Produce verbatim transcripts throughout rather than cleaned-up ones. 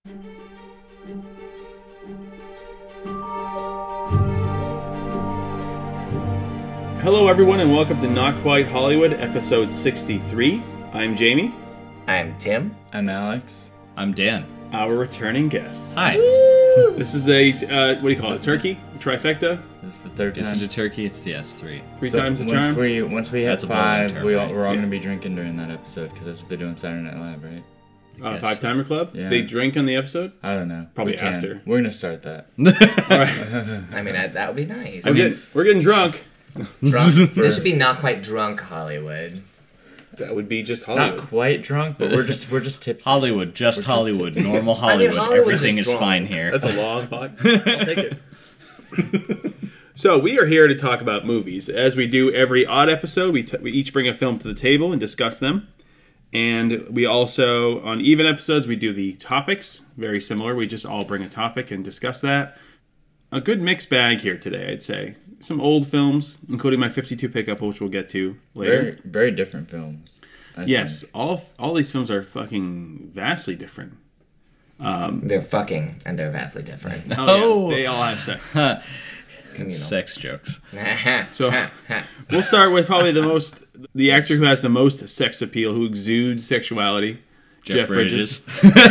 Hello, everyone, and welcome to Not Quite Hollywood, episode sixty-three. I'm Jamie. I'm Tim. I'm Alex. I'm Dan. Our returning guest. Hi. Woo! This is a, uh, what do you call it, turkey? A trifecta? This is the third This time. is a turkey, it's the S three. Three So times the once charm? we once we hit That's a bowling five, term, we all, right? we're all Yeah. gonna be drinking during that episode because that's what they do on Saturday Night Live, right? Uh, Yes. Five Timer Club? Yeah. They drink on the episode? I don't know. Probably We can. after. We're gonna start that. All right. I mean, I, that would be nice. We're, getting, we're getting drunk. Drunk. This should be not quite drunk Hollywood. That would be just Not Hollywood. quite drunk, but we're just we're just tipsy. Hollywood, just We're just Hollywood, tipsy. normal I mean, Hollywood. Hollywood's Everything just is wrong. fine here. That's a long pod. I'll take it. So we are here to talk about movies. As we do every odd episode, we, t- we each bring a film to the table and discuss them. And we also, on even episodes, we do the topics. Very similar. We just all bring a topic and discuss that. A good mixed bag here today, I'd say. Some old films, including my fifty-two pickup, which we'll get to later. Very very different films. I Yes, think. all all these films are fucking vastly different. They're fucking, and they're vastly different. Oh, Oh. yeah, they all have sex. Communal. Sex jokes. So we'll start with probably the most, the actor who has the most sex appeal, who exudes sexuality, Jeff, Bridges.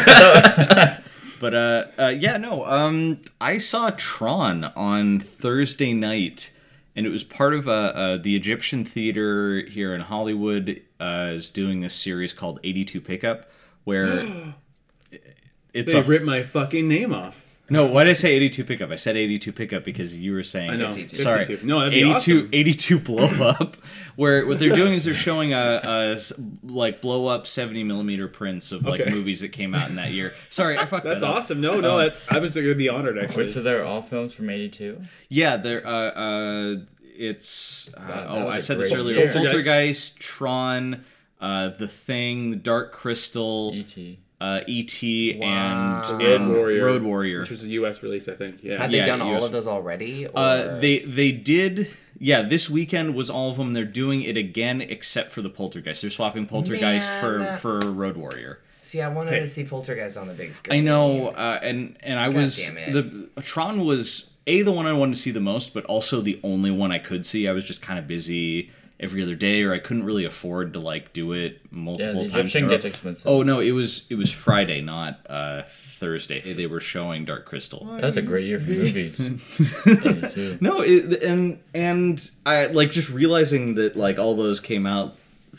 But uh, uh, yeah, no. Um, I saw Tron on Thursday night, and it was part of uh, uh, the Egyptian Theater here in Hollywood uh, is doing this series called eighty-two Pickup, where it's They a, ripped my fucking name off. no. Why did I say eighty-two Pickup? I said eighty-two Pickup because you were saying I know. fifty-two. Sorry, fifty-two. No, that'd be eighty-two, awesome. eighty-two blow up. Where what they're doing is they're showing a, a s- like blow up seventy millimeter prints of like Okay. movies that came out in that year. Sorry, I fucked That's that up. awesome. No, no, that's, I was going to be honored, actually. Wait, so they're all films from eighty-two? Yeah, there. Uh, uh, it's. Uh, That- that oh, was I a said this great earlier. year. Poltergeist, Tron, uh, The Thing, Dark Crystal, E T uh, E T, Wow. and, Road and Warrior. Road Warrior. Which was a U S release, I think. Yeah. Have Yeah, they done U S all of those already? Or... Uh, they they did. Yeah, this weekend was all of them. They're doing it again, except for the Poltergeist. They're swapping Poltergeist Man. for for Road Warrior. See, I wanted Hey. to see Poltergeist on the big screen. I know, uh, and and I God was damn it. the Tron was a the one I wanted to see the most, but also the only one I could see. I was just kind of busy every other day, or I couldn't really afford to like do it Yeah, multiple the times. Egyptian in a row. gets expensive. Oh no, it was it was Friday, not uh, Thursday. They were showing Dark Crystal. That's a great year for movies. eighty-two. No, it, and and I like just realizing that like all those came out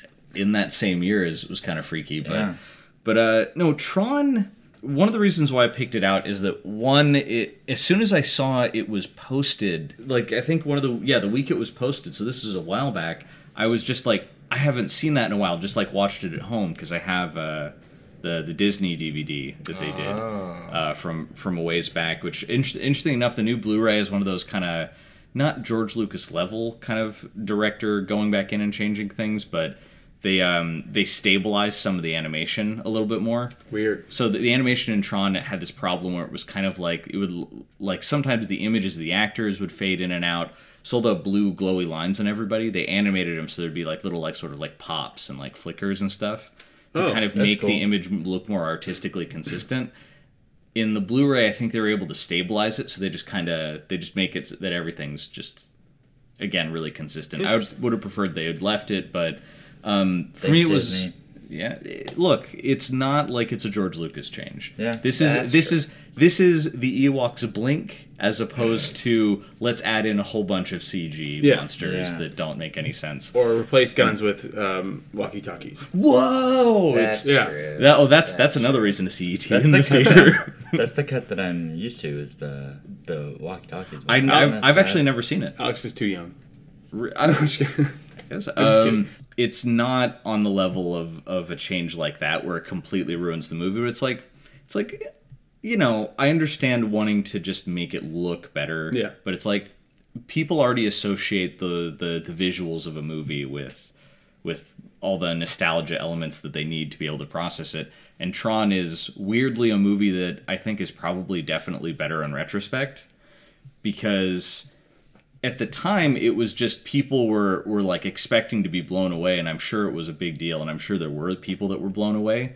in that same year is was kind of freaky. But Yeah. but uh, no, Tron. One of the reasons why I picked it out is that one, it as soon as I saw it was posted, like I think one of the yeah the week it was posted. So this is a while back. I was just like I haven't seen that in a while. Just like watched it at home because I have uh, the the Disney D V D that they did uh, from from a ways back. Which in- interesting enough, the new Blu-ray is one of those kind of not George Lucas level kind of director going back in and changing things, but they um they stabilized some of the animation a little bit more. Weird. So the, the animation in Tron had this problem where it was kind of like it would like sometimes the images of the actors would fade in and out. So the blue glowy lines on everybody, they animated them so there'd be like little like sort of like pops and like flickers and stuff to Oh, kind of that's make cool. the image look more artistically consistent. In the Blu-ray, I think they were able to stabilize it, so they just kind of they just make it so that everything's just again really consistent. I would, Interesting. would have preferred they had left it, but um, for Thanks, me it was Disney. yeah. it- Look, it's not like it's a George Lucas change. Yeah, this is that's this true. is this is the Ewoks Blink as opposed to let's add in a whole bunch of C G Yeah. monsters Yeah. that don't make any sense. Or replace guns with um, walkie-talkies. Whoa! That's It's yeah. true. that, oh, that's that's another reason to see E T That's in the the cut. theater. That's the cut that I'm used to. Is the the walkie-talkies. I, one. I've, That's I've sad. actually never seen it. Alex is too young. Re- I don't Yes, just um, it's not on the level of, of a change like that where it completely ruins the movie. But it's like it's like you know I understand wanting to just make it look better. Yeah. But it's like people already associate the, the, the visuals of a movie with with all the nostalgia elements that they need to be able to process it. And Tron is weirdly a movie that I think is probably definitely better in retrospect because at the time it was just people were, were like expecting to be blown away, and I'm sure it was a big deal, and I'm sure there were people that were blown away.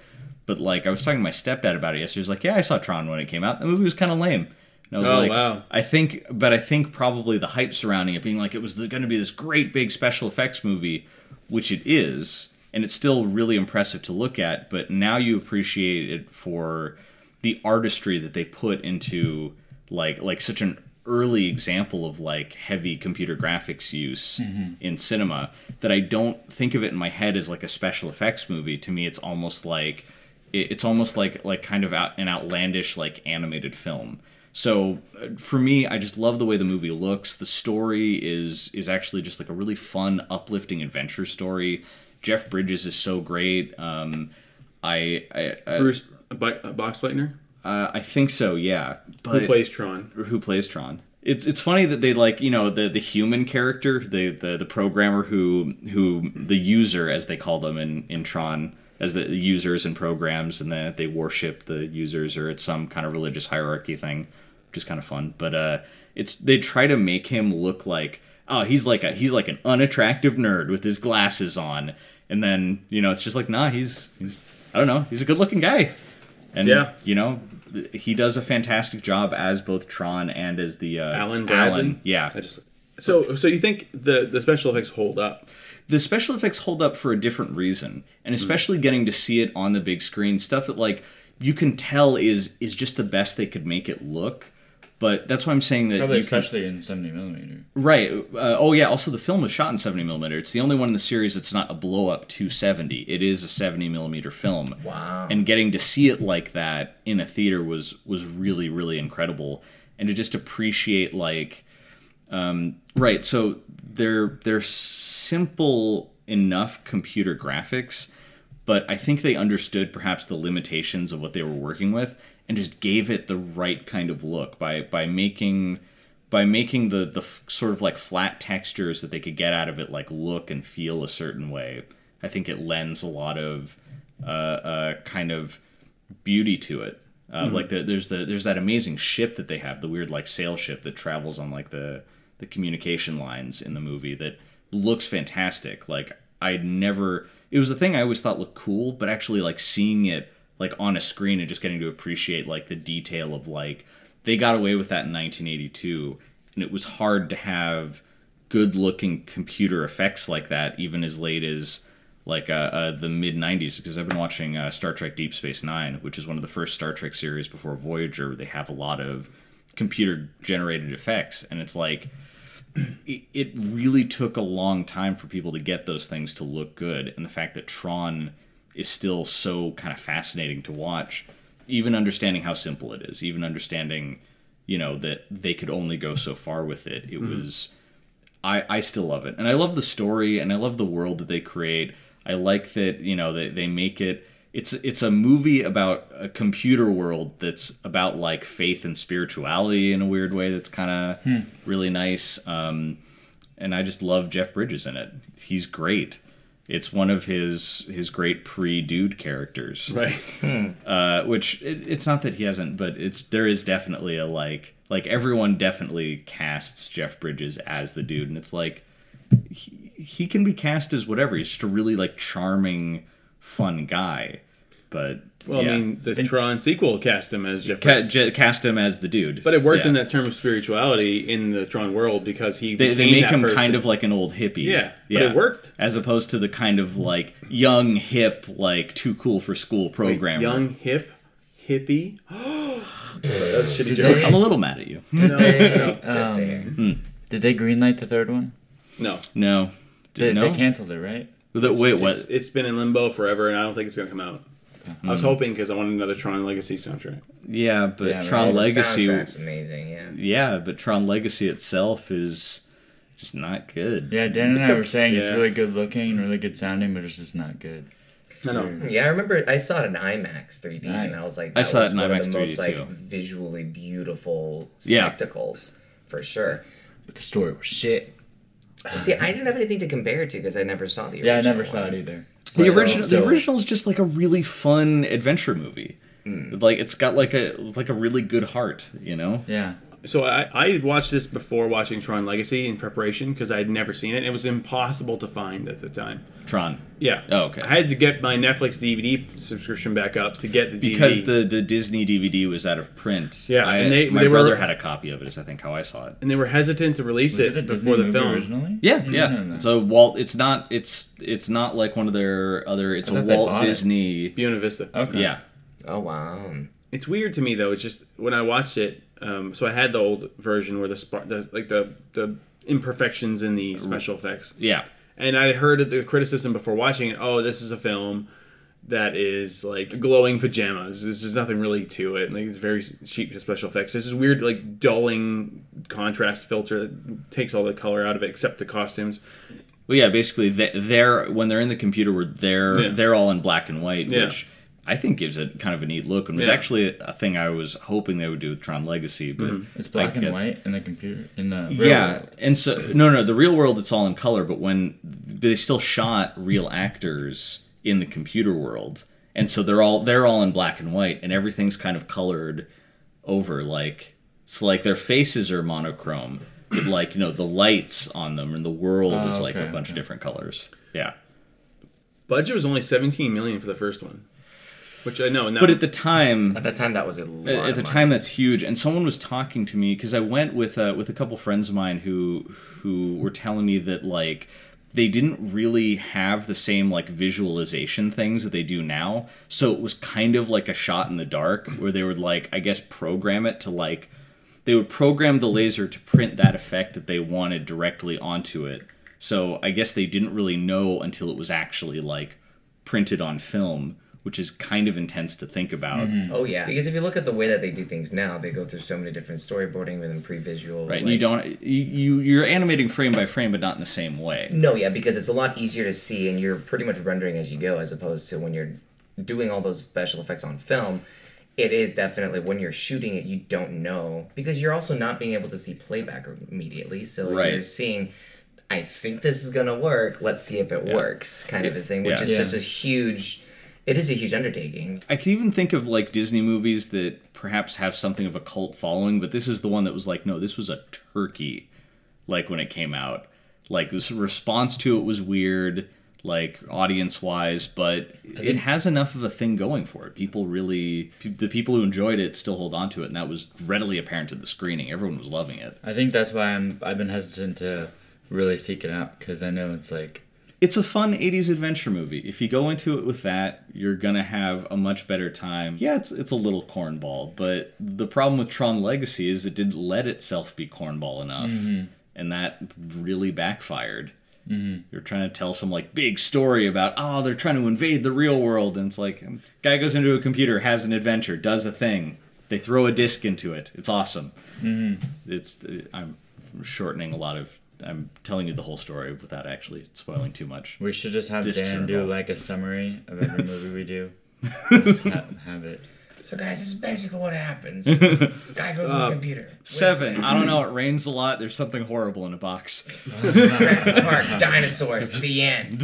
But like I was talking to my stepdad about it yesterday. He was like, "Yeah, I saw Tron when it came out. The movie was kind of lame." And I was Oh, like, wow. I think, but I think probably the hype surrounding it being like it was going to be this great big special effects movie, which it is, and it's still really impressive to look at. But now you appreciate it for the artistry that they put into like like such an early example of like heavy computer graphics use mm-hmm. in cinema that I don't think of it in my head as like a special effects movie. To me, it's almost like it's almost like like kind of out, an outlandish like animated film. So uh, for me, I just love the way the movie looks. The story is is actually just like a really fun, uplifting adventure story. Jeff Bridges is so great. Um, I, I, I Bruce Boxleitner. Uh, I think so, yeah. But Who plays Tron? Who plays Tron? It's it's funny that they like you know the, the human character, the, the the programmer who who the user as they call them in, in Tron, as the users and programs, and then they worship the users or it's some kind of religious hierarchy thing, which is kind of fun. But uh, it's they try to make him look like oh he's like a he's like an unattractive nerd with his glasses on, and then you know it's just like nah he's he's I don't know he's a good looking guy. And, yeah. you know, he does a fantastic job as both Tron and as the... Uh, Alan Bradley? Alan, yeah. I just, so so you think the, the special effects hold up? The special effects hold up for a different reason. And especially mm. getting to see it on the big screen. Stuff that, like, you can tell is is just the best they could make it look. But that's why I'm saying that... Probably you especially can, in seventy millimeter. Right. Uh, oh, yeah. Also, the film was shot in seventy millimeter. It's the only one in the series that's not a blow-up two seventy. It is a seventy millimeter film. Wow. And getting to see it like that in a theater was was really, really incredible. And to just appreciate, like... Um, right, so they're they're simple enough computer graphics, but I think they understood perhaps the limitations of what they were working with and just gave it the right kind of look by by making by making the the f- sort of like flat textures that they could get out of it like look and feel a certain way. I think it lends a lot of uh, uh, kind of beauty to it. Uh, mm-hmm. Like the, there's the there's that amazing ship that they have, the weird like sail ship that travels on like the the communication lines in the movie that looks fantastic. Like I'd never it was a thing I always thought looked cool, but actually like seeing it like on a screen and just getting to appreciate like the detail of like they got away with that in nineteen eighty-two, and it was hard to have good looking computer effects like that even as late as like uh, uh, the mid nineties, because I've been watching uh, Star Trek Deep Space Nine, which is one of the first Star Trek series before Voyager, where they have a lot of computer generated effects, and it's like it, it really took a long time for people to get those things to look good, and the fact that Tron is still so kind of fascinating to watch, even understanding how simple it is, even understanding, you know, that they could only go so far with it. It mm-hmm. was, I, I still love it. And I love the story, and I love the world that they create. I like that, you know, they, they make it, it's it's a movie about a computer world that's about, like, faith and spirituality in a weird way that's kind of hmm. really nice. Um, and I just love Jeff Bridges in it. He's great. It's one of his his great pre-dude characters, right? uh, which it, it's not that he hasn't, but it's there is definitely a like like everyone definitely casts Jeff Bridges as the dude, and it's like he, he can be cast as whatever. He's just a really like charming, fun guy. But well, yeah. I mean, the Tron sequel cast him as Jeff Ca- Bridges. j- cast him as the dude, but it worked yeah. in that term of spirituality in the Tron world because he they, they became make that him person. kind of like an old hippie. Yeah, yeah, but it worked as opposed to the kind of like young, hip, like too cool for school programmer. Wait, young, hip, hippie. That's a shitty joke. I'm a little mad at you. No, no. Just um, mm. Did they greenlight the third one? No, no. They, no? they canceled it, right? The, it's, wait, what? It's, it's been in limbo forever, and I don't think it's gonna come out. Okay. I was mm. hoping because I wanted another Tron Legacy soundtrack. Yeah, but yeah, Tron right. Legacy, the soundtrack's amazing. Yeah. Yeah, but Tron Legacy itself is just not good. Yeah, Dan and it's I a, were saying yeah. it's really good looking, really good sounding, but it's just not good. No, no. Yeah, I remember I saw it in IMAX three D, nice. and I was like, that I saw was it in one IMAX of the most three D like too. visually beautiful Yeah. spectacles for sure. But the story was shit. Well, see, I didn't have anything to compare it to because I never saw the original. Yeah, I never one. saw it either. The So- original, the so- original is just like a really fun adventure movie. Mm. Like it's got like a like a really good heart, you know. Yeah. So I, I had watched this before watching Tron Legacy in preparation because I had never seen it. It was impossible to find at the time. Tron. Yeah. Oh, okay. I had to get my Netflix D V D subscription back up to get the D V D. Because the, the Disney D V D was out of print. Yeah, I, and they- my they were- brother had a copy of it, is I think how I saw it. and they were hesitant to release Was it, it a Disney before the movie film. originally? Yeah, I didn't yeah. know that. So Walt, it's not, it's it's not like one of their other. It's I a thought they Walt bought it. Disney. Buena Vista. Okay. Yeah, Oh wow. It's weird to me though. It's just when I watched it. Um, so I had the old version where the, spark, the like the the imperfections in the special effects. yeah. And I heard the criticism before watching it. Oh, this is a film that is like glowing pajamas. There's just nothing really to it. Like it's very cheap special effects. There's this weird like dulling contrast filter that takes all the color out of it except the costumes. Well, yeah. Basically, they- they're when they're in the computer, where they're Yeah. they're all in black and white, Yeah. which I think gives it kind of a neat look, and was Yeah. actually a thing I was hoping they would do with Tron Legacy, but Mm-hmm. It's black I and get- white in the computer in the real Yeah, world. and so no, no, the real world it's all in color, but when they still shot real actors in the computer world, and so they're all they're all in black and white, and everything's kind of colored over, like so, like their faces are monochrome, but like you know the lights on them and the world Oh, is like okay, a bunch okay. of different colors. Yeah, Budget was only seventeen million for the first one, which I know. Now, but at the time, At that time, that was a lot. at of the money. time that's huge, and someone was talking to me because I went with uh, with a couple friends of mine who who were telling me that like they didn't really have the same like visualization things that they do now, so it was kind of like a shot in the dark where they would like I guess program it to like they would program the laser to print that effect that they wanted directly onto it. So I guess they didn't really know until it was actually like printed on film, which is kind of intense to think about. Oh yeah, because if you look at the way that they do things now, they go through so many different storyboarding within pre-visual. Right, and like- you don't you, you you're animating frame by frame, but not in the same way. No, yeah, because it's a lot easier to see, and you're pretty much rendering as you go, as opposed to when you're doing all those special effects on film. It is definitely when you're shooting it, you don't know because you're also not being able to see playback immediately. So Right. you're seeing, I think this is gonna work. Let's see if it works, kind of a thing, which Yeah. is Yeah. such a huge. It is a huge undertaking. I could even think of like Disney movies that perhaps have something of a cult following, but this is the one that was like, no, this was a turkey. Like when it came out, like this response to it was weird, like audience wise, but it has enough of a thing going for it. People really, the people who enjoyed it still hold on to it, and that was readily apparent at the screening. Everyone was loving it. I think that's why I'm I've been hesitant to really seek it out because I know it's like It's a fun eighties adventure movie. If you go into it with that, you're gonna have a much better time. Yeah, it's it's a little cornball, but the problem with Tron Legacy is it didn't let itself be cornball enough, and that really backfired. Mm-hmm. You're trying to tell some like big story about oh they're trying to invade the real world, and it's like guy goes into a computer, has an adventure, does a thing. They throw a disc into it. It's awesome. Mm-hmm. It's I'm shortening a lot of. I'm telling you the whole story without actually spoiling too much. we should just have Discs are Dan do involved. like a summary of every movie we do. Just ha- have it. So guys, this is basically what happens. Guy goes on the computer. Seven. I don't know. It rains a lot. There's something horrible in a box. Jurassic Park, dinosaurs, the end.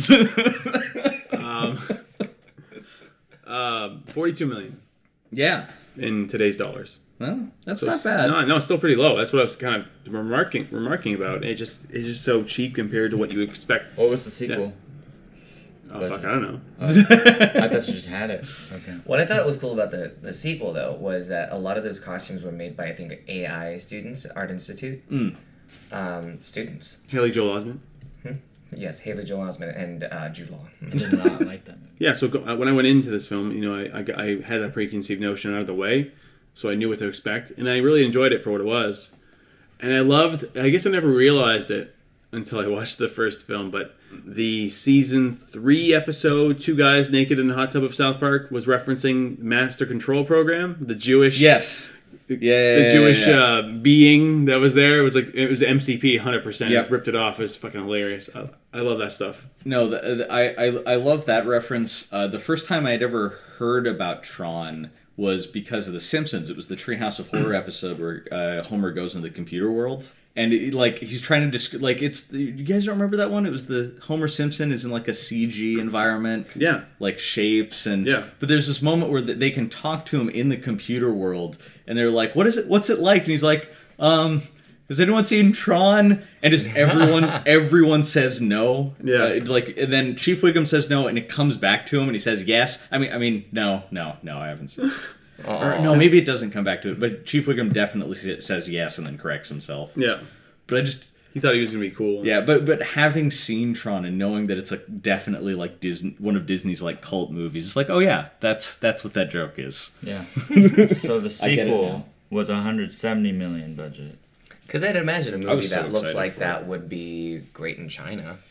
uh, forty-two million Yeah. in today's dollars. Well, that's So not it's- bad. No, no, it's still pretty low. That's what I was kind of remarking remarking about. It just it's just so cheap compared to what you expect. What was the sequel? Oh fuck, I don't know. I thought you just had it. Okay. What I thought was cool about the, the sequel, though, was that a lot of those costumes were made by, I think, A I students, Art Institute. Um, students. Haley Joel Osment. Yes, Haley Joel Osment and uh, Jude Law. I did not like that movie. Yeah, so go- uh, when I went into this film, you know, I, I, got- I had that preconceived notion out of the way, so I knew what to expect, and I really enjoyed it for what it was. And I loved, I guess I never realized it until I watched the first film, but the season three episode, Two Guys Naked in a Hot Tub of South Park, was referencing Master Control Program, the Jewish... Yes. Yeah. yeah, The yeah, Jewish yeah. Uh, being that was there, it was like, it was M C P one hundred percent. Yep. It ripped it off. It was fucking hilarious. I, I love that stuff. No, the, the, I, I I love that reference. Uh, the first time I had ever heard about Tron was because of The Simpsons. It was the Treehouse of Horror episode where uh, Homer goes into the computer world. And it, like he's trying to describe, like it's. You guys don't remember that one? It was the Homer Simpson is in like a C G environment, Yeah. like shapes and. Yeah. But there's this moment where they can talk to him in the computer world, and they're like, "What is it? What's it like?" And he's like, "Um, has anyone seen Tron?" And just everyone, everyone says no. Yeah. Uh, like and then Chief Wiggum says no, and it comes back to him, and he says yes. I mean, I mean, no, no, no, I haven't seen. Or, no, maybe it doesn't come back to it, but Chief Wiggum definitely says yes and then corrects himself. Yeah. But I just, He thought he was gonna be cool. yeah, but but having seen Tron and knowing that it's like definitely like Disney, one of Disney's like cult movies, it's like, oh yeah, that's that's what that joke is. Yeah. So the I get it now. sequel was one hundred seventy million budget. Because I'd imagine a I movie was so that looks excited like for that it. would be great in China.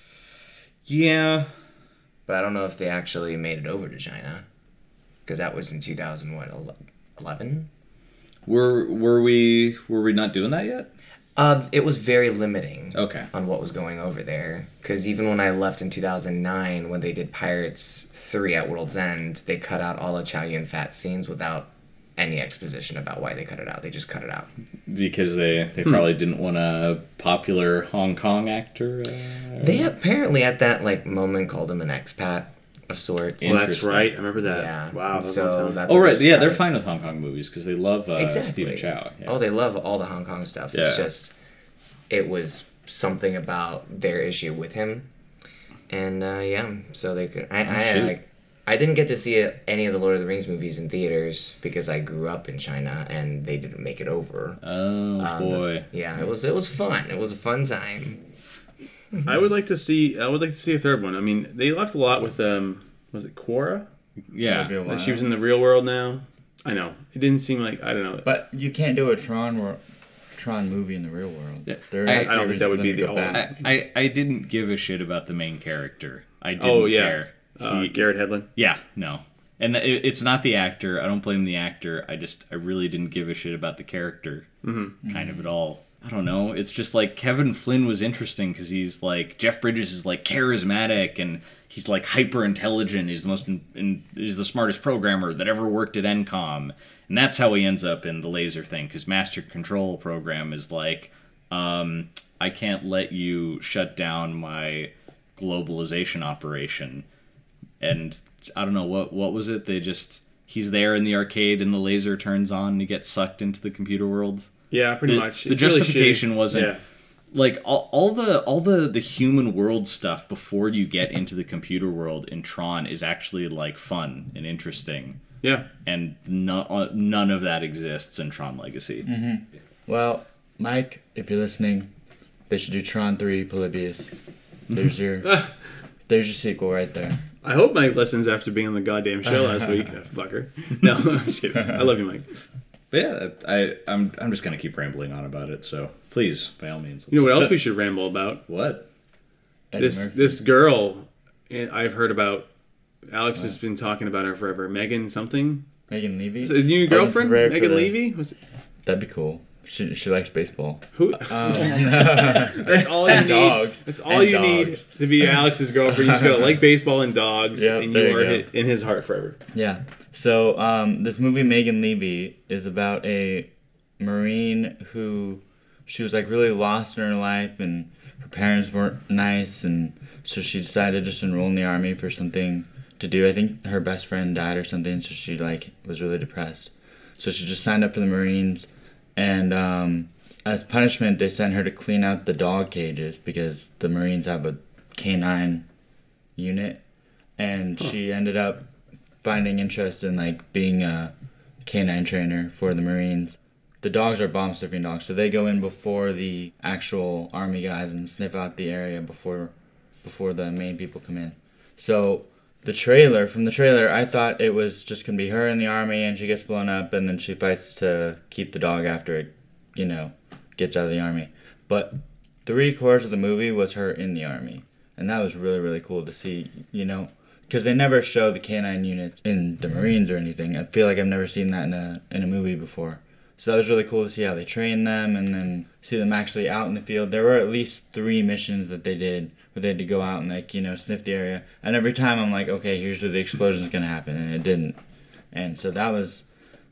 Yeah, But I don't know if they actually made it over to China. Because that was in two thousand, what, eleven? were were we were we not doing that yet? Uh, it was very limiting Okay. on what was going over there. Because even when I left in two thousand nine, when they did Pirates three at World's End, they cut out all of Chow Yun Fat's scenes without any exposition about why they cut it out. They just cut it out. Because they they probably didn't want a popular Hong Kong actor. Uh, They apparently at that like moment called him an expat of sorts. Well, that's Interesting. right. I remember that. Yeah. Wow. That was a so long time. that's oh what right, this yeah, cut they're is. fine with Hong Kong movies because they love uh, Exactly. Stephen Chow. Yeah. Oh, they love all the Hong Kong stuff. It's Yeah. just, it was something about their issue with him, and uh, yeah, so they could. I, I shoot. like. I didn't get to see any of the Lord of the Rings movies in theaters because I grew up in China and they didn't make it over. Oh Um, the- boy. yeah, it was it was fun. It was a fun time. I would like to see. I would like to see a third one. I mean, they left a lot with um. Was it Quora? Yeah. Olivia Like she Wilde. was in the real world now. I know. It didn't seem like I don't know. But you can't do a Tron wor- Tron movie in the real world. Yeah. There I- has to I be don't think reason that for would them be to the go only- back. I, I, I didn't give a shit about the main character. I didn't Oh yeah. care. Uh, He- Garrett Hedlund. Yeah, no. And it, it's not the actor. I don't blame the actor. I just, I really didn't give a shit about the character Mm-hmm. kind of at all. I don't know. It's just like Kevin Flynn was interesting because he's like, Jeff Bridges is like charismatic and he's like hyper intelligent. He's the most, in, in, he's the smartest programmer that ever worked at N COM. And that's how he ends up in the laser thing because Master Control Program is like, um, I can't let you shut down my globalization operation. And I don't know what what was it. They just he's there in the arcade and the laser turns on and he gets sucked into the computer world. Yeah, pretty The, much. the It's really justification shitty. wasn't Yeah. like all, all the all the the human world stuff before you get into the computer world in Tron is actually like fun and interesting. Yeah. And no, none of that exists in Tron Legacy. Well, Mike, if you're listening, they should do Tron three Polybius. There's your there's your sequel right there. I hope Mike listens after being on the goddamn show last week. That fucker. No, I'm just kidding. I love you, Mike. But yeah, I I'm I'm just gonna keep rambling on about it. So please, by all means, You know what let's- else we should ramble about? What? Eddie This Murphy. this girl eh, I've heard about. Alex has been talking about her forever. Megan something. Megan Levy. Is it his new girlfriend? prepared for Megan this. Levy? Was it, That'd be cool. She she likes baseball. who? That's all you And need. dogs. That's all And you need dogs. to be Alex's girlfriend. You just gotta like baseball and dogs, Yep, and there you you are go. hi- in his heart forever. Yeah. So um, this movie Megan Levy is about a Marine who she was like really lost in her life and her parents weren't nice and so she decided to just enroll in the army for something to do. I think her best friend died or something, so she like was really depressed. So she just signed up for the Marines, and um, as punishment they sent her to clean out the dog cages because the Marines have a canine unit, and she ended up finding interest in like being a canine trainer for the Marines. The dogs are bomb sniffing dogs, so they go in before the actual army guys and sniff out the area before before the main people come in. So the trailer, from the trailer, I thought it was just gonna be her in the army and she gets blown up and then she fights to keep the dog after it, you know, gets out of the army. But three quarters of the movie was her in the army, and that was really really cool to see, you know. Because they never show the canine units in the Marines or anything. I feel like I've never seen that in a in a movie before. So that was really cool to see how they train them and then see them actually out in the field. There were at least three missions that they did where they had to go out and like, you know, sniff the area. And every time I'm like, okay, here's where the explosion's gonna happen, and it didn't. And so that was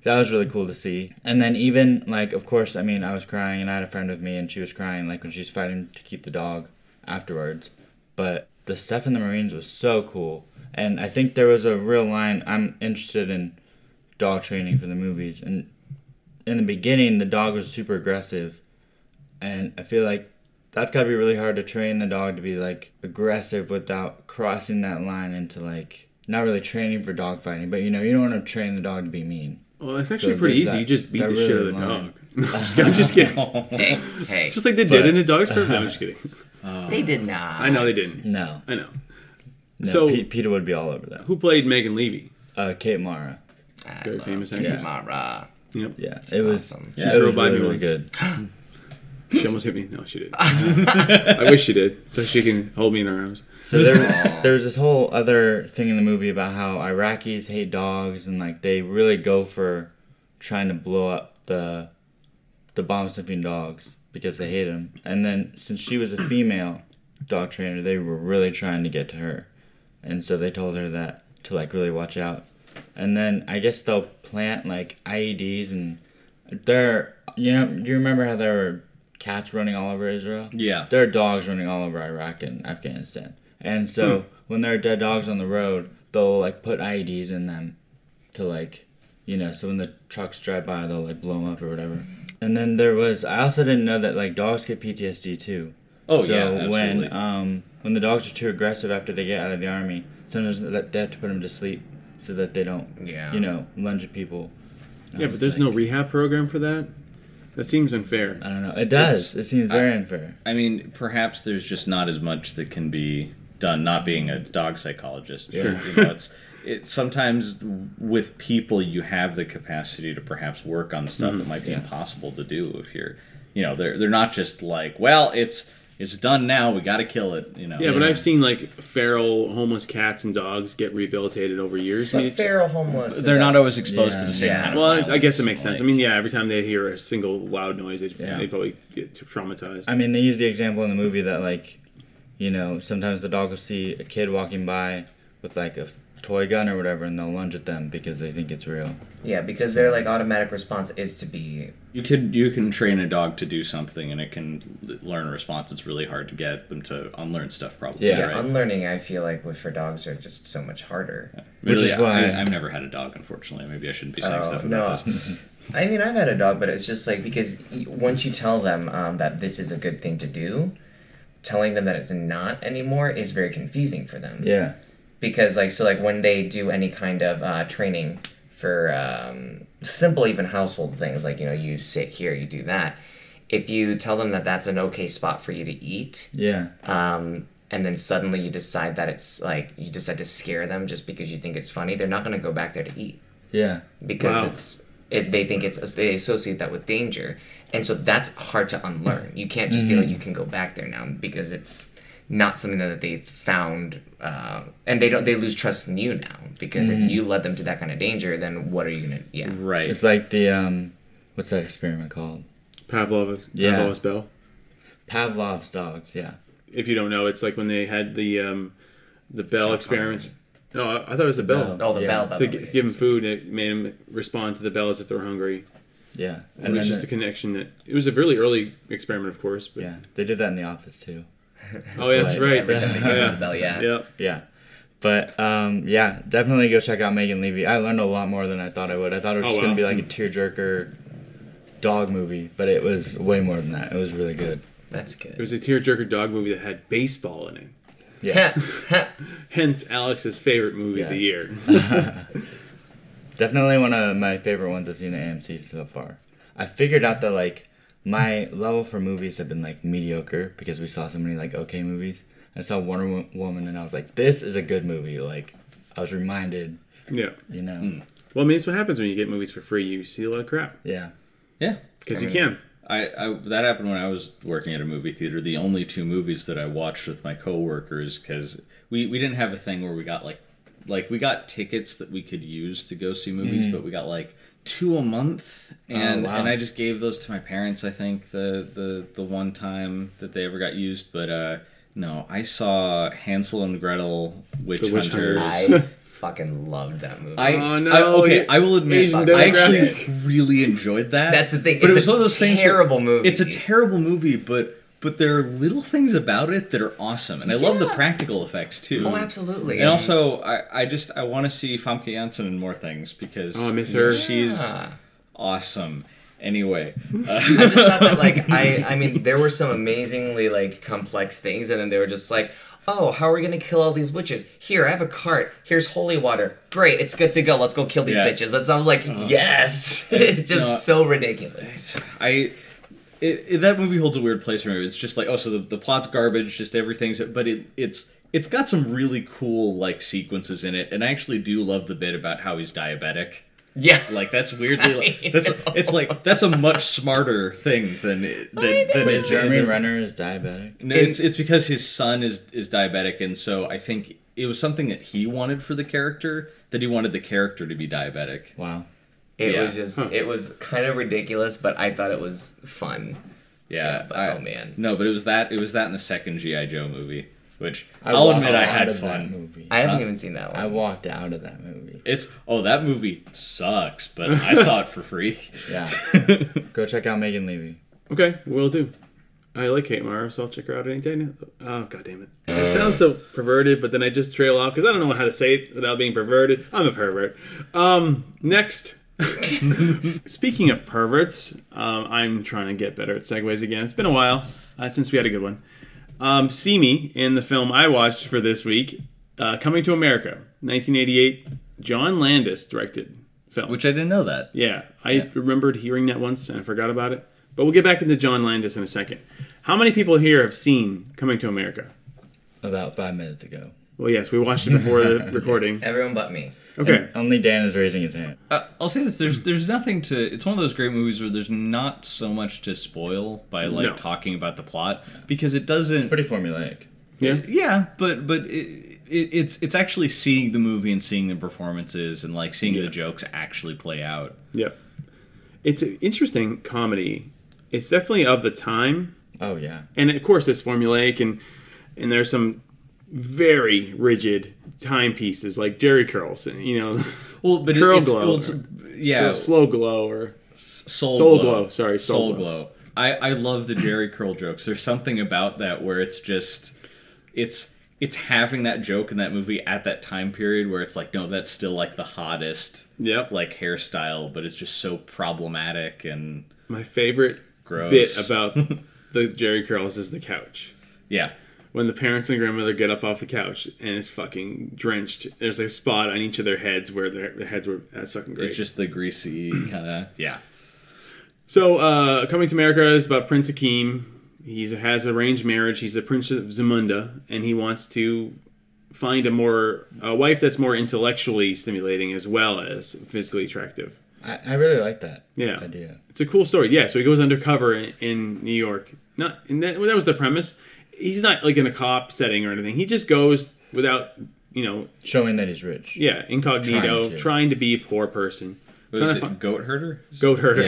that was really cool to see. And then even, like, of course, I mean, I was crying, and I had a friend with me, and she was crying, like, when she was fighting to keep the dog afterwards. But the stuff in the Marines was so cool. And I think there was a real line, I'm interested in dog training for the movies. And in the beginning, the dog was super aggressive. And I feel like that's got to be really hard to train the dog to be, like, aggressive without crossing that line into, like, not really training for dog fighting. But, you know, you don't want to train the dog to be mean. Well, it's actually So pretty there's easy. that- You just beat that the shit out really of the line. dog. I'm just kidding. Hey, hey, Just like they But- did in the dog's perfect. I'm just kidding. they did not. I know they didn't. No. I know. No, So- Pe- Peter would be all over that. Who played Megan Levy? Uh, Kate Mara. I Very love famous Kate actress. Mara. Yep. Yeah, it was. awesome. It She was drove by really, me really once. good. She almost hit me. No, she did. I wish she did, so she can hold me in her arms. So there, there's this whole other thing in the movie about how Iraqis hate dogs, and like they really go for trying to blow up the the bomb sniffing dogs because they hate them. And then since she was a female dog trainer, they were really trying to get to her, and so they told her that to like really watch out. And then I guess they'll plant like I E Ds, and there, you know, do you remember how there were cats running all over Israel? Yeah. There are dogs running all over Iraq and Afghanistan. And so Hmm. when there are dead dogs on the road, they'll like put I E Ds in them to like, you know, so when the trucks drive by, they'll like blow them up or whatever. And then there was, I also didn't know that like dogs get P T S D too. Oh, so yeah, absolutely. when um when the dogs are too aggressive after they get out of the army, sometimes they have to put them to sleep so that they don't, Yeah. you know, lunge at people. And I Yeah, but was there's like, no rehab program for that. That seems unfair. I don't know. It does. It's- it seems very unfair. I mean, perhaps there's just not as much that can be done. Not being a dog psychologist, Sure. you know, it's it sometimes with people you have the capacity to perhaps work on stuff that might be Yeah. impossible to do if you're, you know, they're they're not just like, well, it's it's done now, we got to kill it, you know. Yeah, but I've seen like feral homeless cats and dogs get rehabilitated over years. I But mean, it's- feral homeless. they're not that's- always exposed to Yeah. the same Yeah. kind of well, I violence, guess it makes sense. I like- mean, yeah, every time they hear a single loud noise, they, Yeah. they probably get traumatized. I mean, they use the example in the movie that, like, you know, sometimes the dog will see a kid walking by with, like, a f- toy gun or whatever, and they'll lunge at them because they think it's real. Yeah, because their like automatic response is to be. You could you can train a dog to do something and it can l- learn a response. It's really hard to get them to unlearn stuff. Probably. Yeah, Yeah, right? unlearning. I feel like with for dogs are just so much harder. Which Really, is why- I, I've never had a dog. Unfortunately, maybe I shouldn't be saying Oh, stuff no. about this. I mean, I've had a dog, but it's just like because y- once you tell them um, that this is a good thing to do, telling them that it's not anymore is very confusing for them. Yeah. Because like so like when they do any kind of uh, training for um, simple even household things like you know you sit here you do that, if you tell them that that's an okay spot for you to eat, Yeah. um, and then suddenly you decide that it's like you decide to scare them just because you think it's funny, they're not going to go back there to eat Yeah. because Wow. it's it, they think it's they associate that with danger, and so that's hard to unlearn. You can't just be like you can go back there now because it's not something that they've found, uh, and they don't they lose trust in you now because if you led them to that kind of danger, then what are you gonna yeah Right. It's like the, um, what's that experiment called? Pavlov, Yeah. Pavlov's bell. Pavlov's dogs, yeah. If you don't know, it's like when they had the um, the bell Shot experiments. No, I, I thought it was the bell. oh the Yeah. bell bell To gi- give them food, it made them respond to the bell as if they were hungry. Yeah. And it was then just a the- connection that it was a really early experiment, of course. But, Yeah. They did that in The Office, too. Oh, yeah, that's Like, right. every time they give yeah. them the bell yeah Yeah. Yeah. But, um, yeah, definitely go check out Megan Levy. I learned a lot more than I thought I would. I thought it was Oh, just going wow. to be like a tearjerker dog movie, but it was way more than that. It was really good. that's It good was a tearjerker dog movie that had baseball in it. Yeah. Hence, Alex's favorite movie of the Yes. year. Definitely one of my favorite ones I've seen at A M C so far. I figured out that, like, my level for movies have been, like, mediocre because we saw so many, like, okay movies. I saw Wonder Wo- Woman and I was like, this is a good movie. Like, I was reminded, Yeah. you know. Hmm. Well, I mean, it's what happens when you get movies for free. You see a lot of crap. Yeah. Yeah. Because you can. I, I that happened when I was working at a movie theater. The only two movies that I watched with my coworkers, because we, we didn't have a thing where we got like like we got tickets that we could use to go see movies, but we got like two a month, and wow. and I just gave those to my parents. I think the the the one time that they ever got used, but uh, no, I saw Hansel and Gretel, Witch, The Witch Hunters. Hunters. I fucking loved that movie. I, Oh, no, I okay, you- I will admit, Asian I actually demographic. really enjoyed that. That's the thing. But It's it was a one of those things. where- terrible movie. It's a terrible movie, but but there are little things about it that are awesome, and I love the Yeah. practical effects too. Oh, absolutely. And also, I, I just I want to see Famke Janssen in more things because Oh, I miss her. She's Yeah. awesome. Anyway, uh, I just thought that, like, I, I mean, there were some amazingly, like, complex things, and then they were just like, oh, how are we gonna kill all these witches? Here, I have a cart. Here's holy water. Great, it's good to go. Let's go kill these Yeah. bitches. That sounds like, yes! It's just No. so ridiculous. I. It, it, that movie holds a weird place for me. It's just like, oh, so the, the plot's garbage, just everything's, but it it's it's got some really cool like sequences in it, and I actually do love the bit about how he's diabetic. Yeah. Like that's weirdly, like, I that's know. it's like that's a much smarter thing than it- than, I than know. is Jeremy in- Renner is diabetic. No, it's it's because his son is is diabetic, and so I think it was something that he wanted for the character, that he wanted the character to be diabetic. Wow. It Yeah. was just, it was kind of ridiculous, but I thought it was fun. Yeah, Yeah, but- I- oh, man. No, but it was that it was that in the second G I Joe movie, which I I'll walked admit I out had of that fun. movie. I haven't Huh? even seen that one. I walked out of that movie. It's oh that movie sucks, but I saw it for free. Yeah. Go check out Megan Levy. Okay, will do. I like Kate Mara, so I'll check her out any day now. Oh, god damn it. It sounds so perverted, but then I just trail off because I don't know how to say it without being perverted. I'm a pervert. Um, next. Speaking of perverts, um, I'm trying to get better at segues again. It's been a while uh, since we had a good one. Um, see me in the film I watched for this week, uh, Coming to America, nineteen eighty-eight. John Landis directed film. Which I didn't know that. Yeah, I Yeah. remembered hearing that once and I forgot about it. But we'll get back into John Landis in a second. How many people here have seen Coming to America? About five minutes ago. Well, yes, we watched it before the recording. Everyone but me. Okay. And only Dan is raising his hand. Uh, I'll say this: there's there's nothing to. It's one of those great movies where there's not so much to spoil by like No. talking about the plot because it doesn't. Pretty formulaic. Yeah. Yeah, but but it, it, it's it's actually seeing the movie and seeing the performances and like seeing Yeah. the jokes actually play out. Yep. It's an interesting comedy. It's definitely of the time. Oh, yeah. And of course, it's formulaic, and and there's some very rigid timepieces, like Jerry curls, and you know, Well, but it- curl it's, glow, well, it's or yeah, slow, slow glow, or soul, Soul glow. Glow, sorry, Soul soul, Glow. glow. I I love the Jerry curl jokes. There's something about that where it's just it's it's having that joke in that movie at that time period where it's like, no, that's still like the hottest Yep. like hairstyle, but it's just so problematic and my favorite Gross. bit about the Jerry curls is the couch. yeah. When the parents and grandmother get up off the couch and it's fucking drenched, there's a spot on each of their heads where their, their heads were. That's fucking great. It's just the greasy kind of yeah. So, uh, Coming to America is about Prince Akeem. He has arranged marriage. He's a prince of Zamunda, and he wants to find a more a wife that's more intellectually stimulating as well as physically attractive. I, I really like that Yeah, idea. it's a cool story. Yeah, so he goes undercover in, in New York. Not and that, that was the premise. He's not like in a cop setting or anything. He just goes without, you know, Showing that he's rich. yeah, incognito, Trying trying to. to, be a poor person, What trying is to it, find goat herder? goat herder.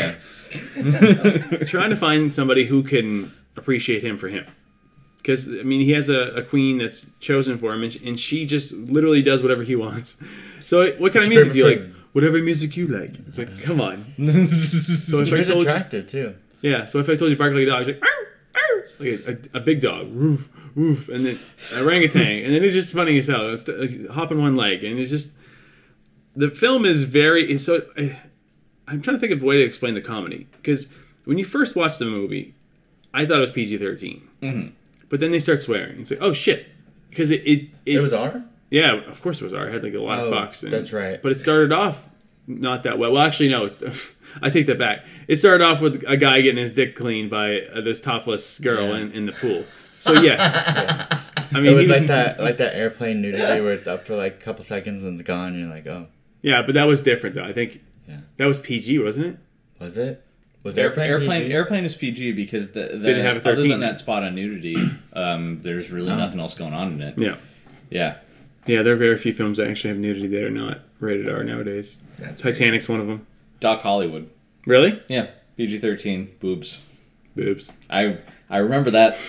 Yeah. Trying to find somebody who can appreciate him for him. Because, I mean, he has a, a queen that's chosen for him, and, sh- and she just literally does whatever he wants. So, what kind of What's music your do you favorite like? Whatever music you like. It's like, come on. So if I He's told you, attractive, too. yeah. So if I told you bark like a dog, it's like, "Meow, meow," like a, a, a big dog, woof, woof, and then a orangutan, and then it's just funny as hell. It's like, hopping one leg, and it's just the film is very. It's so I, I'm trying to think of a way to explain the comedy because when you first watch the movie, I thought it was P G thirteen, mm-hmm. But then they start swearing. It's like, oh shit, because it it, it It was R? yeah, of course it was R. It had like a lot Oh, of fucks. And, that's right. But it started off not that well. Well, actually, no. It's I take that back. It started off with a guy getting his dick cleaned by uh, this topless girl Yeah. in, in the pool. So yes, I mean It was he was, like that like that airplane nudity where it's up for like a couple seconds and it's gone and you're like, oh. yeah, but that was different though. I think Yeah. that was P G, wasn't it? Was it? Was Airplane, Airplane airplane, P G? airplane is P G because the, the Didn't have a other thirteen. than that spot on nudity, um, there's really nothing else going on in it. Yeah, Yeah. yeah. There are very few films that actually have nudity that are not rated R nowadays. That's Titanic's one of them. Doc Hollywood. Really? Yeah. P G thirteen boobs. Boobs. I I remember that.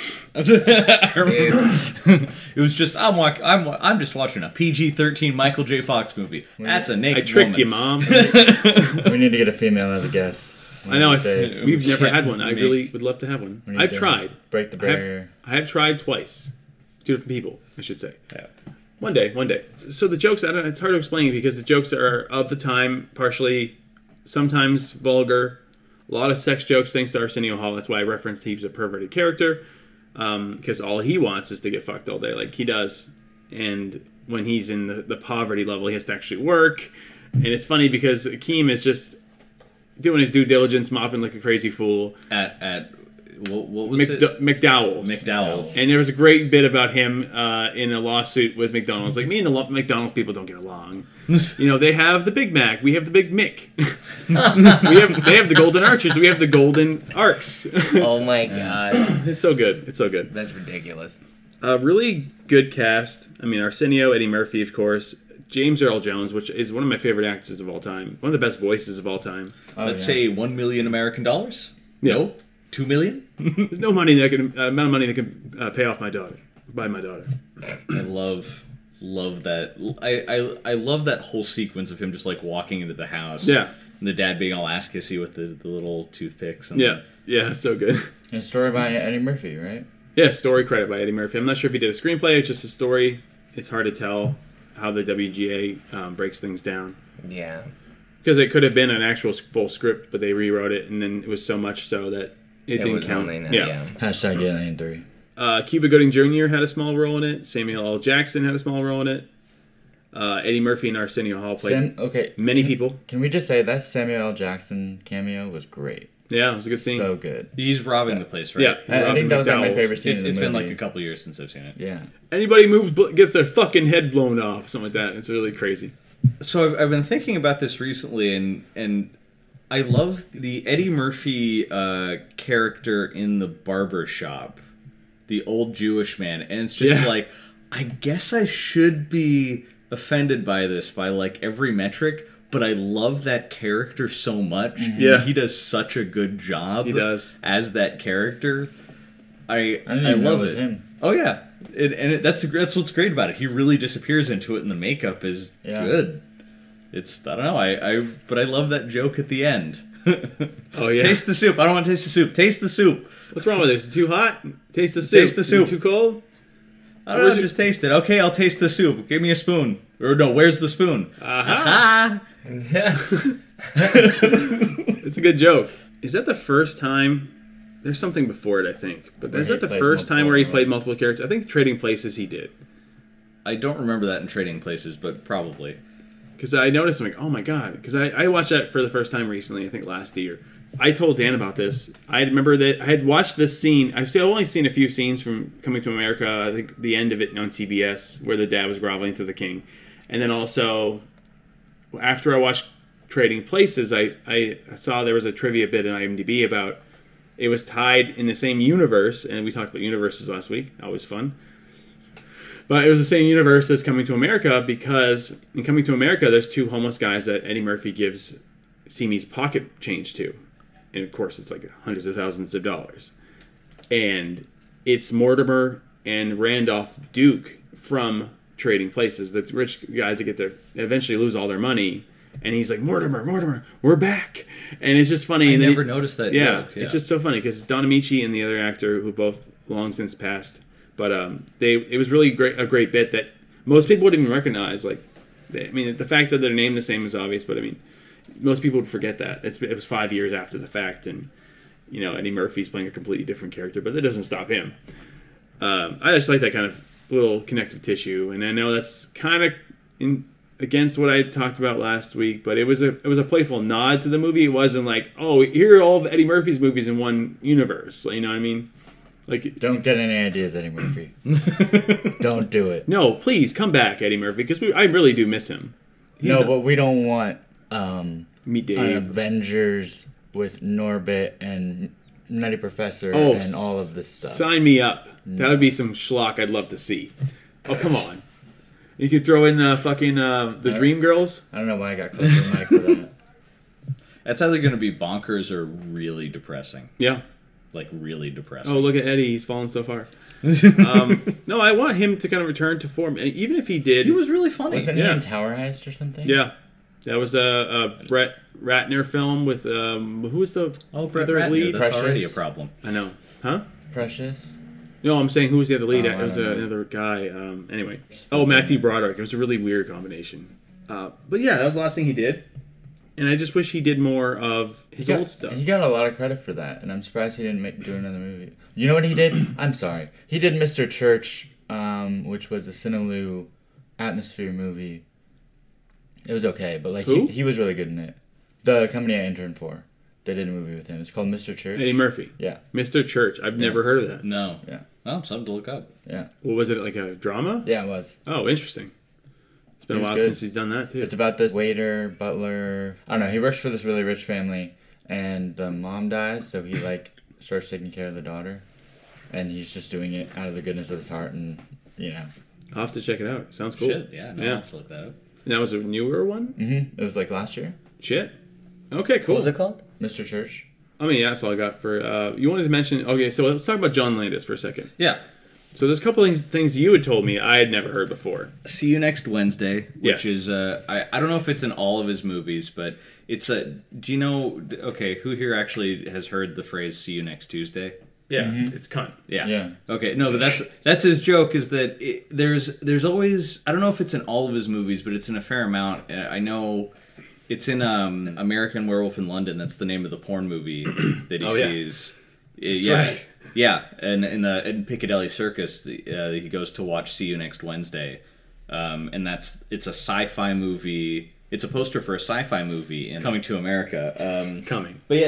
I remember. It was just I'm wa- I'm wa- I'm just watching a P G thirteen Michael J. Fox movie. That's a naked I tricked woman. you, Mom. We need to get a female as a guest. one I know. of these days. We've never can't had one. I make- really would love to have one. We need I've to tried. Break the I have, barrier. I have tried twice. Two different people, I should say. Yeah. One day, one day. So the jokes, I don't. It's hard to explain because the jokes are of the time, partially, sometimes vulgar. A lot of sex jokes, thanks to Arsenio Hall. That's why I referenced he's a perverted character, because um, all he wants is to get fucked all day, like he does. And when he's in the, the poverty level, he has to actually work. And it's funny because Akeem is just doing his due diligence, mopping like a crazy fool. At at what, what was McD- it? McDowell's. McDowell's. And there was a great bit about him uh, in a lawsuit with McDonald's. Like, me and the lo- McDonald's people don't get along. You know, they have the Big Mac. We have the Big Mick. we have They have the Golden Arches. We have the Golden Arcs. Oh my god, It's so good. It's so good. that's ridiculous. A really good cast. I mean, Arsenio, Eddie Murphy, of course. James Earl Jones, which is one of my favorite actors of all time. One of the best voices of all time. Oh, Let's yeah. say one million American dollars. Yeah. No, two million. There's no money that can, uh, amount of money that can uh, pay off my daughter. Buy my daughter. I love love that. I, I I love that whole sequence of him just like walking into the house. Yeah. And the dad being all ass kissy with the, the little toothpicks. And Yeah. Yeah, so good. And a story by Eddie Murphy, right? Yeah, story credit by Eddie Murphy. I'm not sure if he did a screenplay. It's just a story. It's hard to tell how the W G A um, breaks things down. Yeah. Because it could have been an actual s- full script, but they rewrote it, and then it was so much so that it, It didn't was count. only, yeah. yeah. Hashtag Alien three. Uh, Cuba Gooding Junior had a small role in it. Samuel L. Jackson had a small role in it. Uh, Eddie Murphy and Arsenio Hall played Sam, okay. many can, people. Can we just say that Samuel L. Jackson cameo was great? Yeah, it was a good scene. So good. He's robbing the place, right? yeah, he's I, I Robin think that was like my McDowell's. favorite scene It's, in the it's been movie. like a couple years since I've seen it. Yeah. Anybody moves bl- gets their fucking head blown off, something like that. It's really crazy. So I've, I've been thinking about this recently, and and I love the Eddie Murphy uh, character in the barber shop, the old Jewish man, and it's just Yeah. like, I guess I should be offended by this by like every metric, but I love that character so much. Yeah. He does such a good job. He does. as that character. I I didn't I even know love it was it. him. Oh yeah, it, and it, that's that's what's great about it. He really disappears into it, and the makeup is Yeah. good. It's I don't know I, I but I love that joke at the end. Oh, yeah. Taste the soup. I don't want to taste the soup. Taste the soup. What's wrong with this? Is it too hot? Taste the soup. Taste the Is it soup. too cold? I don't Where's know. it- Just taste it. Okay, I'll taste the soup. Give me a spoon. Or no, where's the spoon? Aha. Ah. It's a good joke. Is that the first time? There's something before it, I think. But Where is he that the plays first time where he multiple- played multiple characters? I think Trading Places he did. I don't remember that in Trading Places, but probably. Because I noticed, I'm like, oh my god. Because I, I watched that for the first time recently, I think last year. I told Dan about this. I remember that I had watched this scene. I've still only seen a few scenes from Coming to America. I think the end of it on C B S, where the dad was groveling to the king. And then also, after I watched Trading Places, I, I saw there was a trivia bit in IMDb about it was tied in the same universe. And we talked about universes last week. Always fun. But it was the same universe as Coming to America because in Coming to America, there's two homeless guys that Eddie Murphy gives Simi's pocket change to. And of course, it's like hundreds of thousands of dollars. And it's Mortimer and Randolph Duke from Trading Places. The rich guys that get their eventually lose all their money. And he's like, Mortimer, Mortimer, we're back. And it's just funny. I and then never he- noticed that yeah, joke. Yeah, it's just so funny because Don Amici and the other actor who both long since passed. But um, they it was really great a great bit that most people wouldn't even recognize. Like, they, I mean, the fact that they're named the same is obvious, but I mean, most people would forget that. It's, it was five years after the fact, and you know, Eddie Murphy's playing a completely different character, but that doesn't stop him. Um, I just like that kind of little connective tissue, and I know that's kind of in against what I talked about last week, but it was a it was a playful nod to the movie. It wasn't like, oh, here are all of Eddie Murphy's movies in one universe. You know what I mean? Like, it's- Don't get any ideas, Eddie Murphy. Don't do it. no, please come back, Eddie Murphy, because I really do miss him. He's no, a- but we don't want um, meet an Dave. Avengers with Norbit and Nutty Professor Oh, and all of this stuff. Sign me up. That would be some schlock I'd love to see. Oh, come on. You could throw in uh, fucking uh, the Dream Girls. I don't know why I got close to the mic for that. That's either going to be bonkers or really depressing. Yeah. like really depressing. Oh, look at Eddie. He's fallen so far. um, no, I want him to kind of return to form. And even if he did... He was really funny. Wasn't Yeah. he in Tower Heist or something? Yeah. That was a, a Brett Ratner film with... Um, who was the Oh, Brett other Ratner, lead? that's Precious. already a problem. I know. Huh? Precious. No, I'm saying who was the other lead? Oh, it was I don't uh, know. another guy. Um, anyway. Oh, Matthew Broderick. It was a really weird combination. Uh, but yeah, that was the last thing he did. And I just wish he did more of his He got, old stuff. He got a lot of credit for that, and I'm surprised he didn't make do another movie. You know what he did? I'm sorry. He did Mister Church, um, which was a Sinaloo atmosphere movie. It was okay, but like Who? he, he was really good in it. The company I interned for, they did a movie with him. It's called Mister Church. Eddie Murphy. Yeah, Mister Church. I've never heard of that. No. yeah, Oh, something to look up. yeah, What was it, like a drama? yeah. It was. Oh, interesting. It's been It a was while good. since he's done that, too. It's about this waiter, butler. I don't know. He works for this really rich family, and the mom dies, so he like starts taking care of the daughter, and he's just doing it out of the goodness of his heart, and you know. I'll have to check it out. It sounds cool. Shit, yeah. No, Yeah. I'll have to look that up. And that was a newer one? Mm-hmm. It was like last year. Shit. Okay, cool. What was it called? Mister Church. I mean, yeah, that's all I got for... Uh, you wanted to mention... Okay, so let's talk about John Landis for a second. Yeah. So there's a couple things, things you had told me I had never heard before. See You Next Wednesday, Yes. which is uh, I, I don't know if it's in all of his movies, but it's a. Do you know? Okay, who here actually has heard the phrase "See you next Tuesday"? Yeah, it's cunt. Yeah. Yeah. Okay. No, but that's that's his joke. Is that it, there's there's always I don't know if it's in all of his movies, but it's in a fair amount. Uh, I know it's in um, American Werewolf in London. That's the name of the porn movie that he Oh, yeah. sees. Uh, yeah. right. Yeah, and in the in Piccadilly Circus, the, uh, he goes to watch See You Next Wednesday, um, and that's it's a sci-fi movie. It's a poster for a sci-fi movie in Coming to America. Um, Coming. but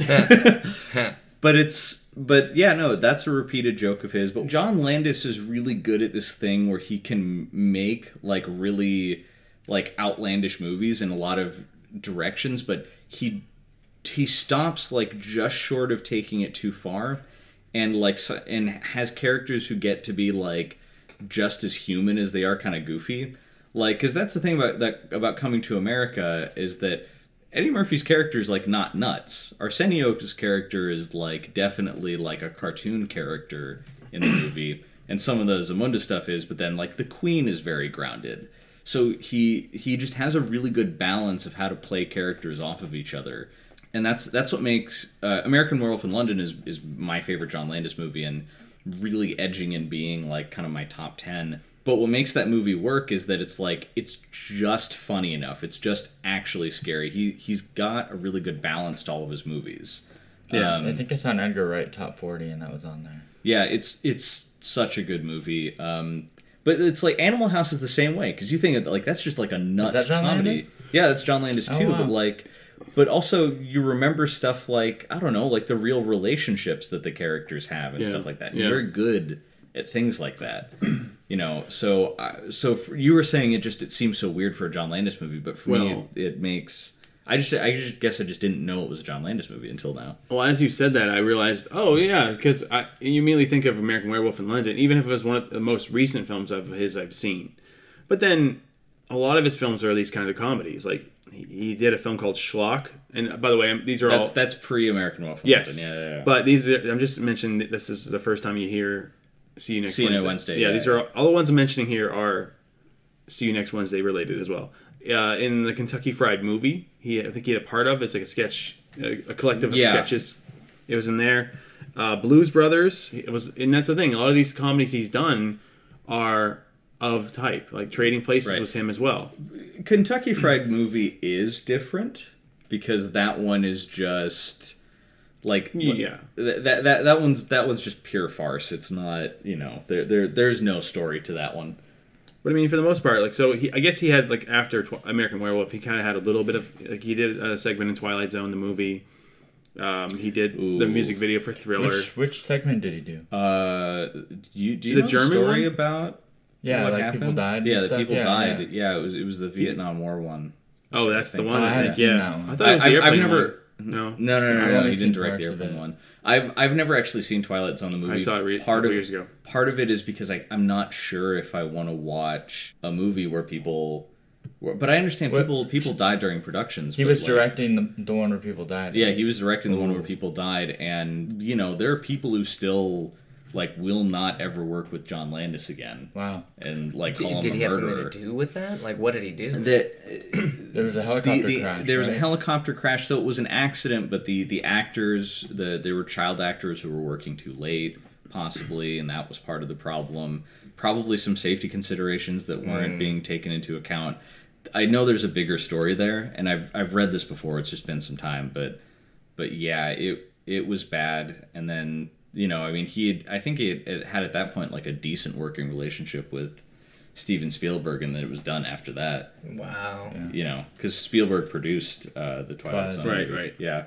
yeah, but it's but yeah, no, that's a repeated joke of his. But John Landis is really good at this thing where he can make like really like outlandish movies in a lot of directions, but he he stops like just short of taking it too far, and like s- and has characters who get to be like just as human as they are kind of goofy. Like, because that's the thing about that about Coming to America is that Eddie Murphy's character is like not nuts. Arsenio's character is like definitely like a cartoon character in the movie, and some of the Zamunda stuff is. But then like the Queen is very grounded, so he he just has a really good balance of how to play characters off of each other, and that's that's what makes uh, American Werewolf in London is is my favorite John Landis movie and really edging and being like kind of my top ten. But what makes that movie work is that it's like it's just funny enough. It's just actually scary. He he's got a really good balance to all of his movies. Yeah, Um, I think it's on Edgar Wright top forty, and that was on there. yeah, it's it's such a good movie. Um, but it's like Animal House is the same way because you think that, like that's just like a nuts that John comedy. Landis? Yeah, that's John Landis Oh, too. wow. But like, but also you remember stuff like I don't know, like the real relationships that the characters have and Yeah, stuff like that. He's yeah. very good at things like that. You know, so uh, so for, you were saying it just it seems so weird for a John Landis movie, but for me Well- it, it makes. I just I just guess I just didn't know it was a John Landis movie until now. Well, as you said that, I realized, oh yeah, because you immediately think of American Werewolf in London, even if it was one of the most recent films of his I've seen. But then, a lot of his films are these kinds of comedies. Like he, he did a film called Schlock, and by the way, I'm- these are That's all that's pre American Werewolf. in yes, London. Yeah, yeah, yeah. But these, are, I'm just mentioning that this is the first time you hear "See You Next See You Wednesday." Next Wednesday, Yeah, yeah, these yeah. are all, all the ones I'm mentioning here are "See You Next Wednesday" related as well. Uh, in the Kentucky Fried Movie, he I think he had a part of. It's like a sketch, a, a collective of Yeah. sketches. It was in there. Uh, Blues Brothers. It was, and that's the thing. A lot of these comedies he's done are of type. Like Trading Places Right. was him as well. Kentucky Fried Movie is different because that one is just like Yeah. that that that, that one's that was just pure farce. It's not, you know, there there there's no story to that one. But I mean, for the most part, like, so he, I guess he had, like, after Tw- American Werewolf, he kind of had a little bit of, like, he did a segment in Twilight Zone, the movie. Um, he did the Ooh. music video for Thriller. Which which segment did he do? Uh, do you do you The know German the story one? about Yeah, what like happened? people died. Yeah, and that stuff? people yeah, died. Yeah. Yeah. it was it was the Vietnam War one. Oh, that's the think one. so. I I haven't think, seen yeah. that one. I thought it was I- the I've airplane never- one. No. No, no, no, I've no, no. only He seen didn't direct parts the of airplane it. one. I've I've never actually seen Twilight Zone the movie. I saw it re- a part couple of years ago. Part of it is because I I'm not sure if I want to watch a movie where people But I understand people people died during productions. He but was like, directing the, the one where people died. Yeah, he was directing the one where Ooh. people died, and you know there are people who still like will not ever work with John Landis again. Wow. And like call Did, him did a he have murderer. something to do with that? Like, what did he do? That There was a the- helicopter the- crash. There was a right? helicopter crash, so it was an accident. But the the actors, the there were child actors who were working too late, possibly, and that was part of the problem. Probably some safety considerations that weren't Mm. being taken into account. I know there's a bigger story there, and I've I've read this before. It's just been some time, but but yeah, it it was bad. And then you know, I mean, he had, I think he had, had at that point like a decent working relationship with Steven Spielberg, and then it was done after that. Wow. Yeah. You know, because Spielberg produced uh, the Twilight Twilight Zone. Zone. Right, right. Yeah,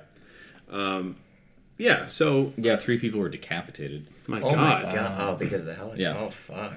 Yeah, so, yeah. Three people were decapitated. my Oh God. my god. Oh, because of the helicopter. Yeah. Oh, fuck.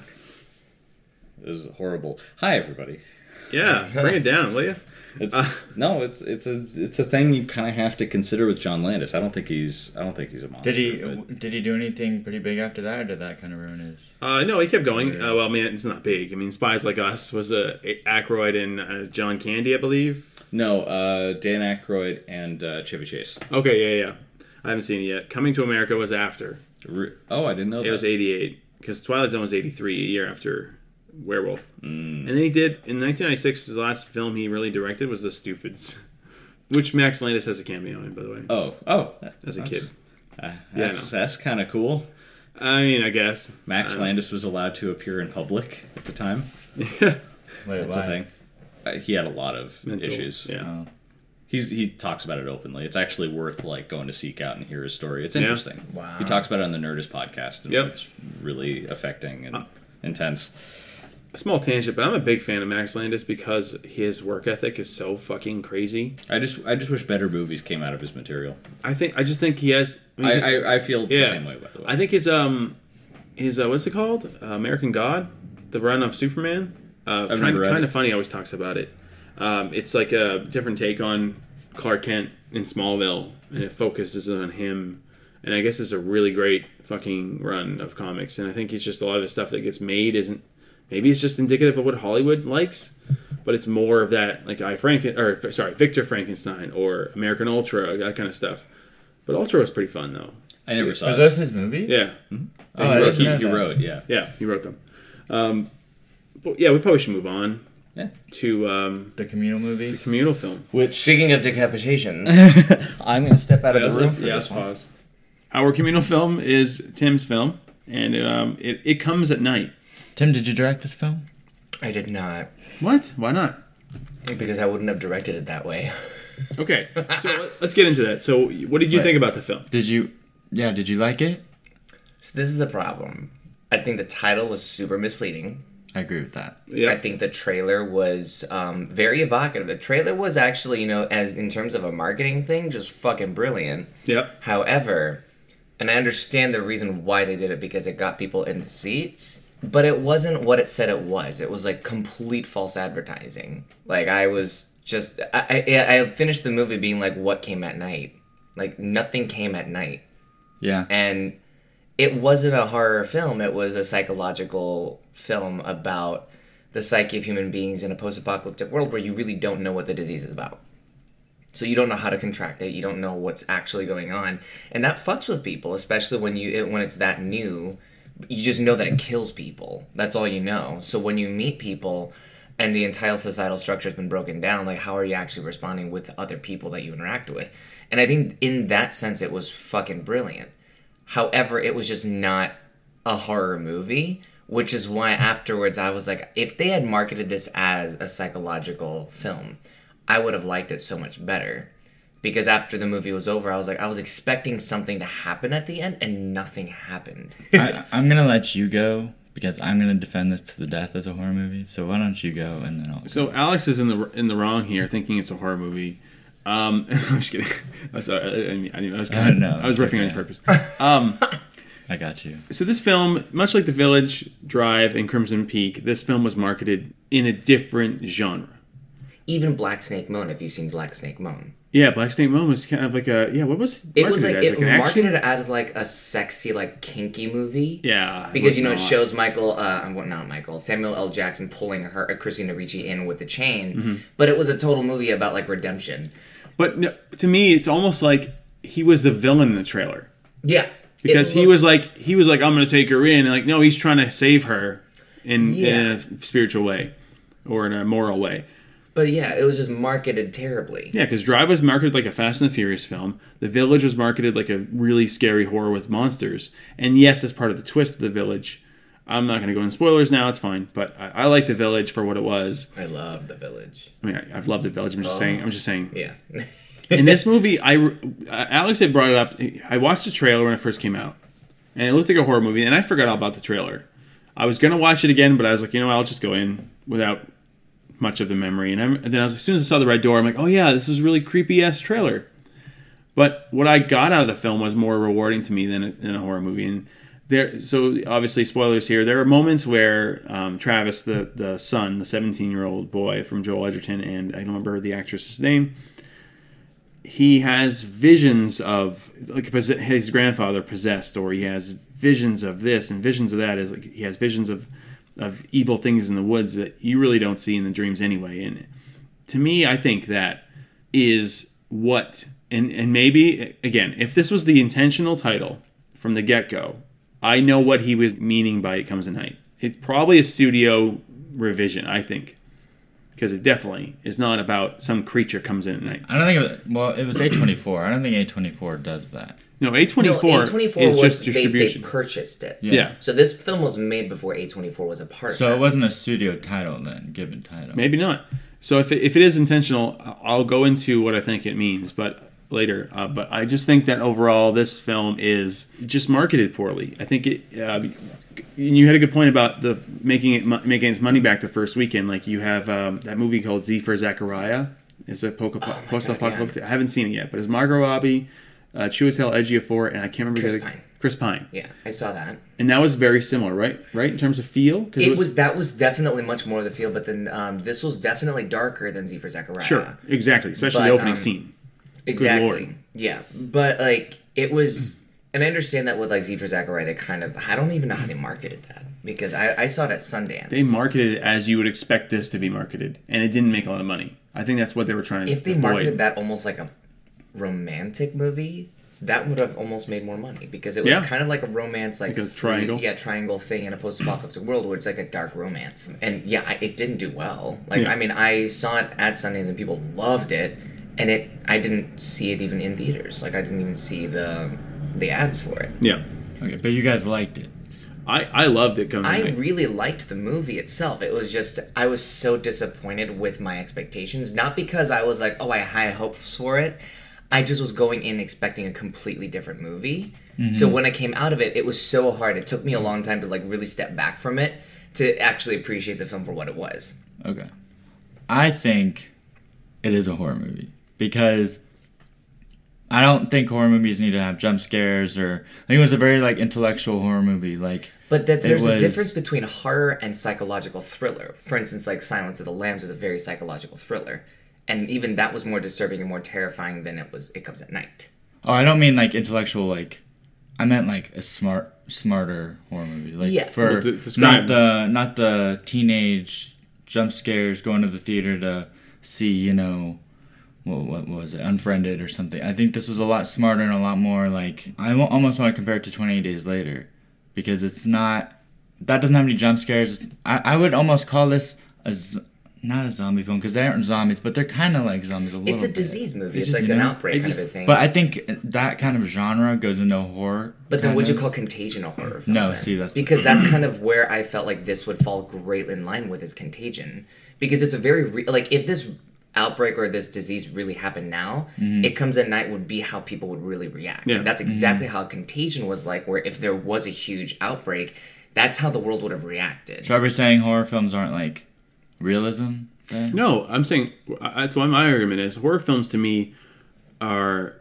It was horrible. Hi, everybody. Yeah, bring it down, will you? It's Uh. no, it's it's a it's a thing you kind of have to consider with John Landis. I don't think he's I don't think he's a monster. Did he but- did he do anything pretty big after that, or did that kind of ruin his? Uh, no, he kept going. Uh, well, I mean, it's not big. I mean, Spies Like Us was uh, Aykroyd and uh, John Candy, I believe. No, uh, Dan Aykroyd and uh, Chevy Chase. Okay, yeah, yeah. I haven't seen it yet. Coming to America was after. Re- Oh, I didn't know It that. was eighty-eight, because Twilight Zone was eighty-three, a year after Werewolf. Mm. And then he did, in nineteen ninety-six, his last film he really directed was The Stupids, which Max Landis has a cameo in, by the way, Oh, oh, as a that's- kid. Uh, Yeah, I that's know. that's kind of cool. I mean, I guess. Max Uh, Landis was allowed to appear in public at the time. Wait, That's why? a thing. Uh, he had a lot of Mental, issues. yeah. Oh. He's he talks about it openly. It's actually worth like going to seek out and hear his story. It's Yeah. interesting. Wow. He talks about it on the Nerdist podcast, and Yep. it's really affecting and Uh, intense. A small tangent, but I'm a big fan of Max Landis because his work ethic is so fucking crazy. I just I just wish better movies came out of his material. I think I just think he has. I, I mean, I, I feel yeah. the same way, by the way. I think his um his uh, what's it called? Uh, American God, the run of Superman. Uh, I've kind never read kind it. of funny. Always talks about it. Um, it's like a different take on Clark Kent in Smallville, and it focuses on him. And I guess it's a really great fucking run of comics. And I think it's just a lot of the stuff that gets made isn't. Maybe it's just indicative of what Hollywood likes, but it's more of that, like I Franken or sorry, Victor Frankenstein or American Ultra, that kind of stuff. But Ultra was pretty fun though. I never saw Are it. those his movies? Yeah. Oh, he I wrote, didn't he, know he that. wrote, yeah. Yeah, he wrote them. Um, but yeah, we probably should move on Yeah. to um, The Communal movie. communal film. Which Speaking of decapitations, I'm going to step out of the room Let's- for yeah, this let's one. pause. Our communal film is Tim's film, and um, it, it comes at night. Tim, did you direct this film? I did not. What? Why not? Because I wouldn't have directed it that way. Okay, so let- let's get into that. So, what did you What? think about the film? Did you? Yeah, did you like it? So this is the problem. I think the title was super misleading. I agree with that. Yeah, I think the trailer was um, very evocative. The trailer was actually, you know, as in terms of a marketing thing, just fucking brilliant. Yep. However, and I understand the reason why they did it because it got people in the seats, but it wasn't what it said it was. It was like complete false advertising. Like I was just, I, I, I finished the movie being like, what came at night? Like nothing came at night. Yeah. And it wasn't a horror film. It was a psychological film about the psyche of human beings in a post-apocalyptic world where you really don't know what the disease is about. So you don't know how to contract it. You don't know what's actually going on. And that fucks with people, especially when you it, when it's that new. You just know that it kills people. That's all you know. So when you meet people and the entire societal structure has been broken down, like how are you actually responding with other people that you interact with? And I think in that sense it was fucking brilliant. However, it was just not a horror movie, which is why afterwards I was like, if they had marketed this as a psychological film, I would have liked it so much better. Because after the movie was over, I was like, I was expecting something to happen at the end, and nothing happened. I, I'm gonna let you go because I'm gonna defend this to the death as a horror movie. So why don't you go and then I'll. So Alex is in the in the wrong here, thinking it's a horror movie. Um, I'm just kidding. I'm sorry. I, I, I was kind of, No, I was it's riffing on okay. his purpose. Um, I got you. so this film, much like The Village, Drive, and Crimson Peak, this film was marketed in a different genre. Even Black Snake Moan, if you've seen Black Snake Moan. Yeah, Black Snake Moan was kind of like a yeah. What was It was like as? it Like an action? marketed as like a sexy, like kinky movie. Yeah, it because was you know it not. shows Michael, uh, well, not Michael, Samuel L. Jackson pulling her, uh, Christina Ricci in with the chain. Mm-hmm. But it was a total movie about like redemption. But no, to me, it's almost like he was the villain in the trailer Yeah, because It he looks- was like he was like I'm going to take her in, and like no, he's trying to save her in, Yeah. in a spiritual way or in a moral way. But yeah, it was just marketed terribly. Yeah, because Drive was marketed like a Fast and the Furious film. The Village was marketed like a really scary horror with monsters. And yes, that's part of the twist of The Village. I'm not going to go into spoilers now. It's fine. But I, I like The Village for what it was. I love The Village. I mean, I, I've loved The Village. I'm just Oh. saying. I'm just saying. Yeah. In this movie, I uh, Alex had brought it up. I watched the trailer when it first came out, and it looked like a horror movie. And I forgot all about the trailer. I was going to watch it again, but I was like, you know what? I'll just go in without much of the memory. And, I'm, and then I was, as soon as I saw the red door, I'm like, oh yeah, this is a really creepy ass trailer. But what I got out of the film was more rewarding to me than a, than a horror movie. And there, so obviously spoilers here. There are moments where um, Travis, the the son, the seventeen year old boy from Joel Edgerton, and I don't remember the actress's name. He has visions of like his grandfather possessed, or he has visions of this and visions of that. Is like he has visions of of evil things in the woods that you really don't see in the dreams anyway. And to me, I think that is what, and, and maybe, again, if this was the intentional title from the get-go, I know what he was meaning by It Comes at Night. It's probably a studio revision, I think. Because it definitely is not about some creature comes in at night. I don't think it was, well, it was A twenty-four. I don't think A twenty-four does that. No, A twenty-four, No, A twenty-four is was just they, they distribution. purchased it. Yeah. Yeah. So this film was made before A twenty-four was a part So of it that. wasn't a studio title then, given title. Maybe not. So if it, if it is intentional, I'll go into what I think it means, but later. Uh, but I just think that overall, this film is just marketed poorly. I think it. Uh, you had a good point about the making it mo- making its money back the first weekend. Like you have um, that movie called Z for Zachariah. It's a poco- Oh post-apocalyptic. I haven't seen it yet, but it's Margot Robbie, uh, Chiwetel Ejiofor, and I can't remember Chris the other- Pine. Chris Pine. Yeah, I saw that. And that was very similar, right? Right in terms of feel. 'Cause It was that was definitely much more the feel, but then um, this was definitely darker than Z for Zachariah. sure, exactly, especially But, the opening um, scene. Exactly. Lord. Yeah, but like it was, and I understand that with like Z for Zachariah, they kind of I don't even know how they marketed that because I, I saw it at Sundance. They marketed it as you would expect this to be marketed, and it didn't make a lot of money. I think that's what they were trying to If they avoid. marketed that almost like a romantic movie, that would have almost made more money because it was Yeah. kind of like a romance, like, Like a triangle? yeah, triangle thing in a post-apocalyptic world where it's like a dark romance. And yeah, I, it didn't do well. Like, Yeah. I mean, I saw it at Sundance and people loved it, and it I didn't see it even in theaters. Like, I didn't even see the the ads for it. Yeah, Okay, but you guys liked it. I, I loved it. Coming I tonight. really liked the movie itself. It was just I was so disappointed with my expectations. Not because I was like, oh, I had hopes for it. I just was going in expecting a completely different movie. So when I came out of it, it was so hard. It took me a long time to like really step back from it to actually appreciate the film for what it was. Okay. I think it is a horror movie because I don't think horror movies need to have jump scares or I think it was a very like intellectual horror movie. Like But that's, It there's a was- difference between horror and psychological thriller. For instance, like Silence of the Lambs is a very psychological thriller. And even that was more disturbing and more terrifying than it was It Comes at Night. oh, I don't mean like intellectual like I meant like a smart smarter horror movie. Like Yeah. for Well, de- describe- not the not the teenage jump scares going to the theater to see, you know, what, what was it, Unfriended or something. I think this was a lot smarter and a lot more like I wa- almost want to compare it to twenty-eight Days Later because it's not that doesn't have any jump scares. It's, I I would almost call this a z- not a zombie film because they aren't zombies, but they're kind of like zombies a little It's a bit. disease movie. It's It's, just like an new- outbreak it kind just- of a thing. But I think that kind of genre goes into horror. But then kind would you of. call Contagion a horror film? No, then? see, that's the because that's kind of where I felt like this would fall greatly in line with is Contagion, because it's a very re- like if this outbreak or this disease really happened now, It Comes at Night would be how people would really react. Yeah. And that's exactly how Contagion was like, where if there was a huge outbreak, that's how the world would have reacted. So are we saying horror films aren't like realism? Then? No, I'm saying that's why my argument is horror films to me are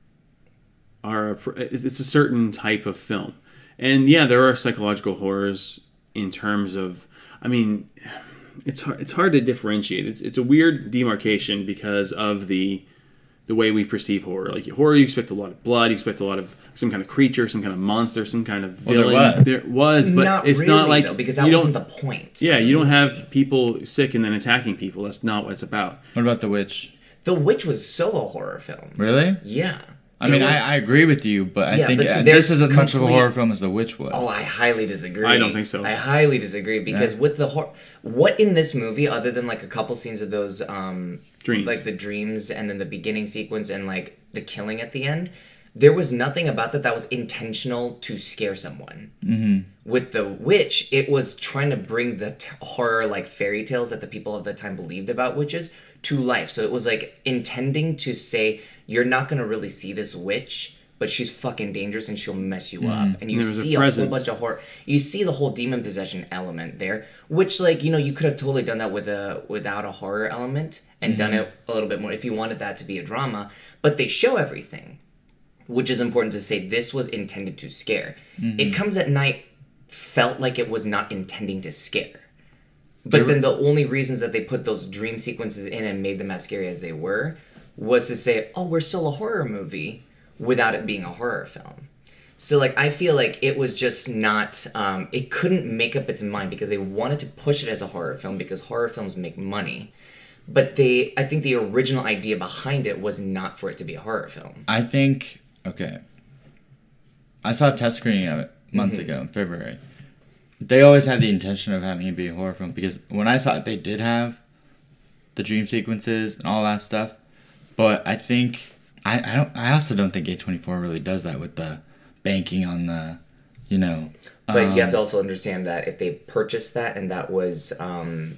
are a, it's a certain type of film, and yeah, there are psychological horrors in terms of. I mean, it's hard. It's hard to differentiate. It's it's a weird demarcation because of the the way we perceive horror. Like horror, you expect a lot of blood, you expect a lot of some kind of creature, some kind of monster, some kind of Well, there villain. was. There was, but not it's really, not like though, because that you wasn't don't. the point. Yeah, you don't have people sick and then attacking people. That's not what it's about. What about The Witch? The Witch was so a horror film. Really? Yeah. I mean, Because- I, I agree with you, but I Yeah, think but see, uh, there's this is as much of a complete- horror film as The Witch was. Oh, I highly disagree. I don't think so. I highly disagree because Yeah. with the horror, what in this movie, other than like a couple scenes of those um, Dreams. like the dreams, and then the beginning sequence and like the killing at the end, there was nothing about that that was intentional to scare someone. Mm-hmm. With The Witch, it was trying to bring the t- horror like fairy tales that the people of the time believed about witches to life. So it was like intending to say you're not gonna really see this witch, but she's fucking dangerous and she'll mess you up. And you There was a see a, whole presence. bunch of horror. You see the whole demon possession element there, which like you know you could have totally done that with a without a horror element and done it a little bit more if you wanted that to be a drama. But they show everything, which is important to say. This was intended to scare. It Comes at Night felt like it was not intending to scare. But then the only reasons that they put those dream sequences in and made them as scary as they were was to say, oh, we're still a horror movie without it being a horror film. So, like, I feel like it was just not, um, it couldn't make up its mind because they wanted to push it as a horror film because horror films make money. But they, I think the original idea behind it was not for it to be a horror film. I think, okay. I saw a test screening of it months ago in February. They always had the intention of having it be a horror film because when I saw it, they did have the dream sequences and all that stuff. But I think, I, I don't. I also don't think A twenty-four really does that with the banking on the, you know. But um, you have to also understand that if they purchased that and that was, um,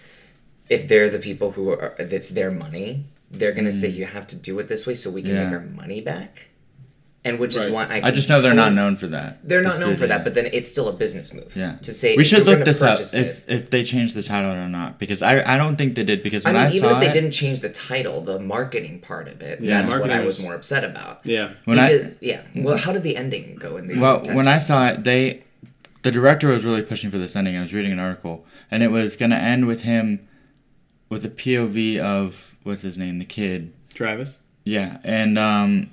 if they're the people who are, it's their money, they're going to say you have to do it this way so we can Yeah. make our money back. And which Right. is why I, I can just know they're not totally- known for that. They're the not known for studio. that, but then it's still a business move. Yeah. To say we if should you're look gonna this up purchase it- if if they changed the title or not because I I don't think they did because I when mean, I, even saw if they it, didn't change the title, the marketing part of it, Yeah, that's what marketing I was was- more upset about. Yeah. when I Because- yeah. Well, how did the ending go in the Well, test? when I saw it, they, the director was really pushing for this ending. I was reading an article, and it was going to end with him, with a P O V of what's his name, the kid. Travis. Yeah, and um,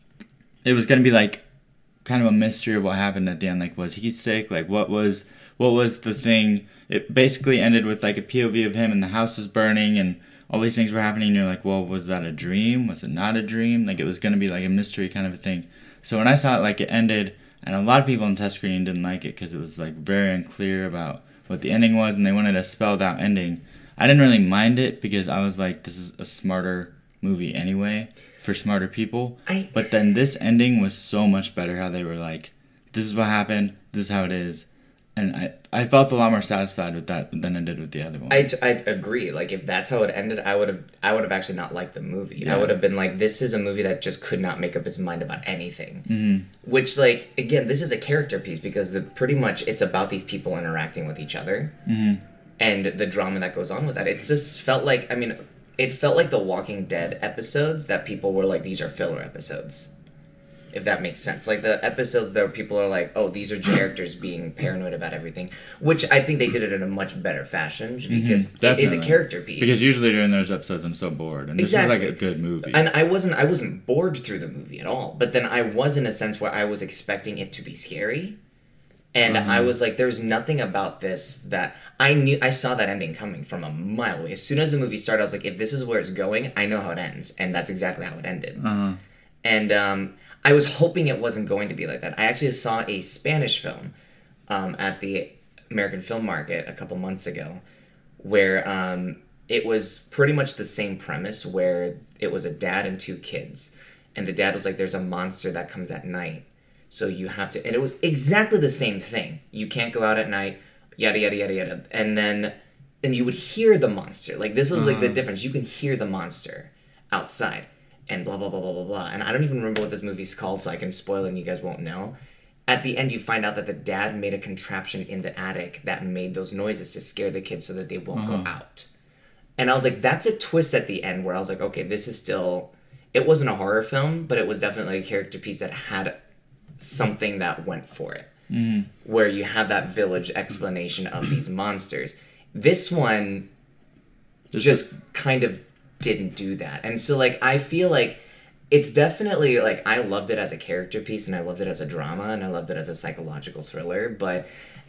it was going to be like, kind of a mystery of what happened at the end. Like, was he sick? Like, what was what was the thing? It basically ended with like a P O V of him, and the house is burning, and all these things were happening. And you're like, well, was that a dream? Was it not a dream? Like, it was going to be like a mystery kind of a thing. So when I saw it, like, it ended. And a lot of people in test screening didn't like it because it was like very unclear about what the ending was, and they wanted a spelled out ending. I didn't really mind it because I was like, this is a smarter movie anyway for smarter people. I- But then this ending was so much better. How they were like, this is what happened. This is how it is. And I, I felt a lot more satisfied with that than I did with the other one. I, I agree. Like if that's how it ended, I would have I would have actually not liked the movie. Yeah. I would have been like, this is a movie that just could not make up its mind about anything. Mm-hmm. Which like again, this is a character piece because the pretty much it's about these people interacting with each other, Mm-hmm. and the drama that goes on with that. It's just felt like I mean, it felt like the Walking Dead episodes that people were like, these are filler episodes. If that makes sense. Like the episodes that people are like, oh, these are characters being paranoid about everything. Which I think they did it in a much better fashion because it is a Mm-hmm. Definitely. character piece. Because usually during those episodes, I'm so bored. And this Exactly. was like a good movie. And I wasn't I wasn't bored through the movie at all. But then I was in a sense where I was expecting it to be scary. And Mm-hmm. I was like, there's nothing about this that I knew I saw that ending coming from a mile away. As soon as the movie started, I was like, if this is where it's going, I know how it ends. And that's exactly how it ended. Uh-huh. And um, I was hoping it wasn't going to be like that. I actually saw a Spanish film um, at the American Film Market a couple months ago where um, it was pretty much the same premise where it was a dad and two kids. And the dad was like, there's a monster that comes at night. So you have to... And it was exactly the same thing. You can't go out at night, yada, yada, yada, yada. And then and you would hear the monster. Like, this was like the difference. You can hear the monster outside. And blah, blah, blah, blah, blah, blah. And I don't even remember what this movie's called, so I can spoil it and you guys won't know. At the end, you find out that the dad made a contraption in the attic that made those noises to scare the kids so that they won't Uh-huh. go out. And I was like, that's a twist at the end where I was like, okay, this is still... It wasn't a horror film, but it was definitely a character piece that had something that went for it. Mm-hmm. Where you have that village explanation of these monsters. This one This just kind of didn't do that. And so like I feel like it's definitely like I loved it as a character piece and I loved it as a drama and I loved it as a psychological thriller, but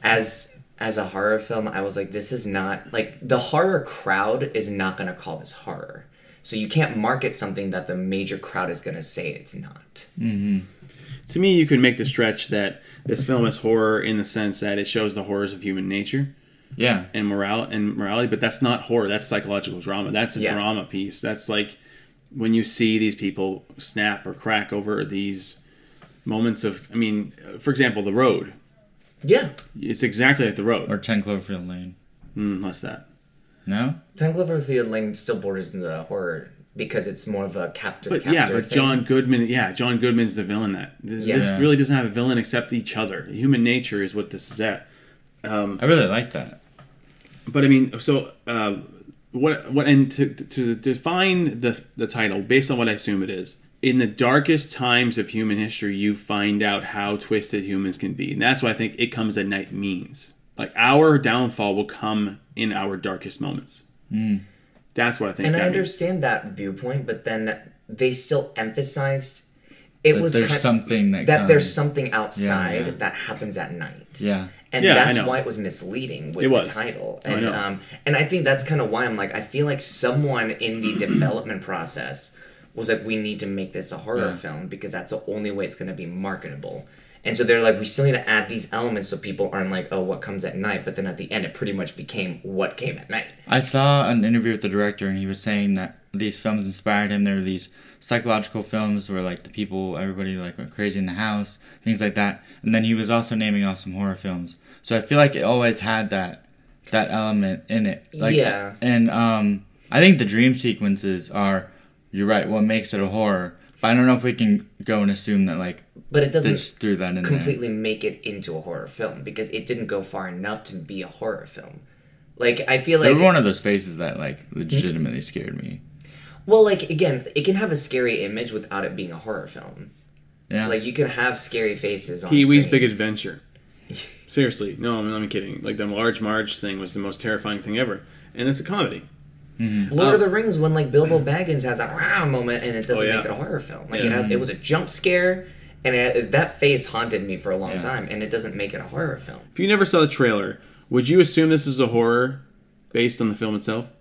as as a horror film, I was like, this is not like the horror crowd is not going to call this horror. So you can't market something that the major crowd is going to say it's not. Mm-hmm. To me, you could make the stretch that this film is horror in the sense that it shows the horrors of human nature. Yeah. And moral and morality, but that's not horror. That's psychological drama. That's a yeah. drama piece. That's like when you see these people snap or crack over these moments of, I mean, for example, The Road. Yeah. It's exactly like The Road. Or ten Cloverfield Lane. Mm, less that. No? ten Cloverfield Lane still borders into the horror because it's more of a captor But captor yeah, but thing. John Goodman, yeah, John Goodman's the villain. That Yeah. This really doesn't have a villain except each other. Human nature is what this is at. Um, I really like that. But I mean, so uh, what? What? And to, to define the the title based on what I assume it is, in the darkest times of human history, you find out how twisted humans can be, and that's what I think "It Comes at Night" means. Like our downfall will come in our darkest moments. Mm. That's what I think. And that I understand means. that viewpoint, but then they still emphasized it But was there's kind something that that comes. there's something outside Yeah, yeah. that happens at night. Yeah. And Yeah, I that's know. why it was misleading with It the was. title. I And know. um and I think that's kind of why I'm like I feel like someone in the development process was like we need to make this a horror Yeah. film because that's the only way it's going to be marketable. And so they're like we still need to add these elements so people aren't like oh what comes at night, but then at the end it pretty much became what came at night. I saw an interview with the director, and he was saying that these films inspired him. There were these psychological films where, like, the people, everybody, like, went crazy in the house, things like that. And then he was also naming off some horror films. So I feel like it always had that that element in it. Like, Yeah. And um, I think the dream sequences are, you're right, what makes it a horror. But I don't know if we can go and assume that, like, But it they doesn't just threw that in completely make it into a horror film because it didn't go far enough to be a horror film. Like I feel there. like They were one of those faces that, like, legitimately scared me. well, like again, it can have a scary image without it being a horror film. Yeah. Like you can have scary faces on Pee-wee's screen. Big Adventure. Seriously, no, I'm not kidding. Like the Large Marge thing was the most terrifying thing ever, and it's a comedy. Lord Um, of the Rings when like Bilbo Baggins has that wow moment and it doesn't Oh, yeah. make it a horror film. Like Yeah. it, has, it was a jump scare and it is that face haunted me for a long Yeah. time and it doesn't make it a horror film. If you never saw the trailer, would you assume this is a horror based on the film itself?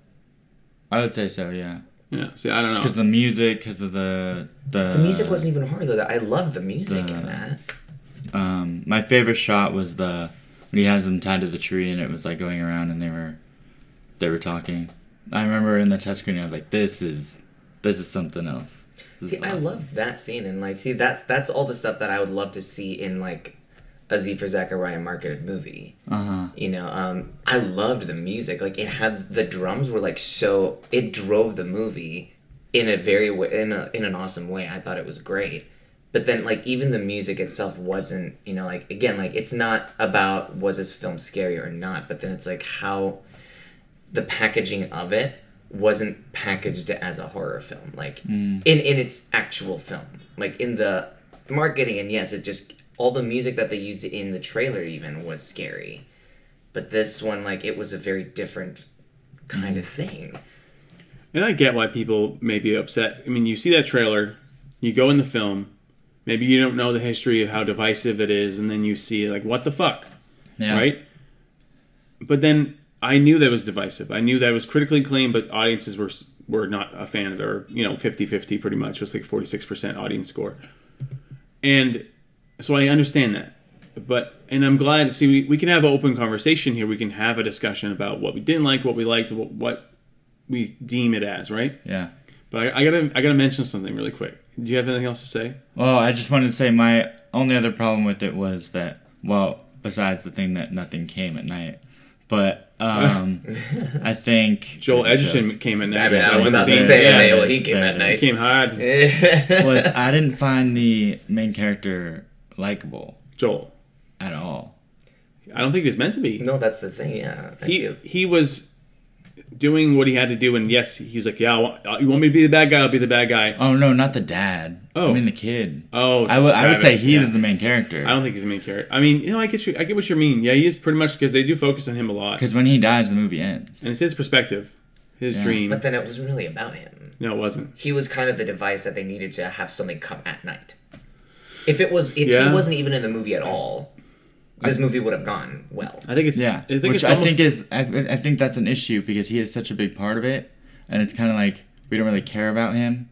I would say so, yeah. Yeah. See, I don't Because know. of the music, because of the, the... The music wasn't even horror though. I loved the music the- in that. Um, my favorite shot was the when he has them tied to the tree and it was like going around and they were they were talking. I remember in the test screening I was like, this is this is something else. This See, is I awesome. love that scene and like see that's that's all the stuff that I would love to see in like a Z for Zachariah marketed movie. Uh-huh. You know, um, I loved the music. Like it had the drums were like so it drove the movie in a very wa- in a in an awesome way. I thought it was great. But then like even the music itself wasn't, you know, like again, like it's not about was this film scary or not, but then it's like how the packaging of it wasn't packaged as a horror film. Like in in its actual film. Like in the marketing and yes, it just all the music that they used in the trailer even was scary. But this one, like, it was a very different kind of thing. And I get why people may be upset. I mean, you see that trailer, you go in the film, maybe you don't know the history of how divisive it is, and then you see, like, what the fuck? Yeah. Right? But then I knew that it was divisive. I knew that it was critically acclaimed, but audiences were were not a fan of it, or, you know, fifty-fifty pretty much. It was like forty-six percent audience score. And so I understand that. But, and I'm glad, see, we, we can have an open conversation here. We can have a discussion about what we didn't like, what we liked, what, what we deem it as, right? Yeah. But I, I gotta, I gotta mention something really quick. Do you have anything else to say? Well, I just wanted to say my only other problem with it was that, well, besides the thing that nothing came at night, but um, I think Joel Edgerton came at night. I mean, I was wasn't about to seeing- say, yeah, yeah, well, he came at he night. came hard. was I didn't find the main character likable Joel. at all. I don't think he was meant to be. No, that's the thing, yeah. I He feel- he was doing what he had to do, and yes, he was like, yeah, I want, you want me to be the bad guy? I'll be the bad guy. Oh no, not the dad. Oh. I mean the kid. Oh, I would I would say Travis, he yeah. was the main character. I don't think he's the main character. I mean, you know, I get you. I get what you mean. Yeah, he is pretty much because they do focus on him a lot, Because when he dies, the movie ends. and it's his perspective. his Yeah. dream. But then it wasn't really about him. No, it wasn't. He was kind of the device that they needed to have something come at night. If it was, if Yeah. he wasn't even in the movie at all, this movie would have gone well. I think it's Yeah, I think which it's I almost, think is I, I think that's an issue because he is such a big part of it, and it's kind of like we don't really care about him.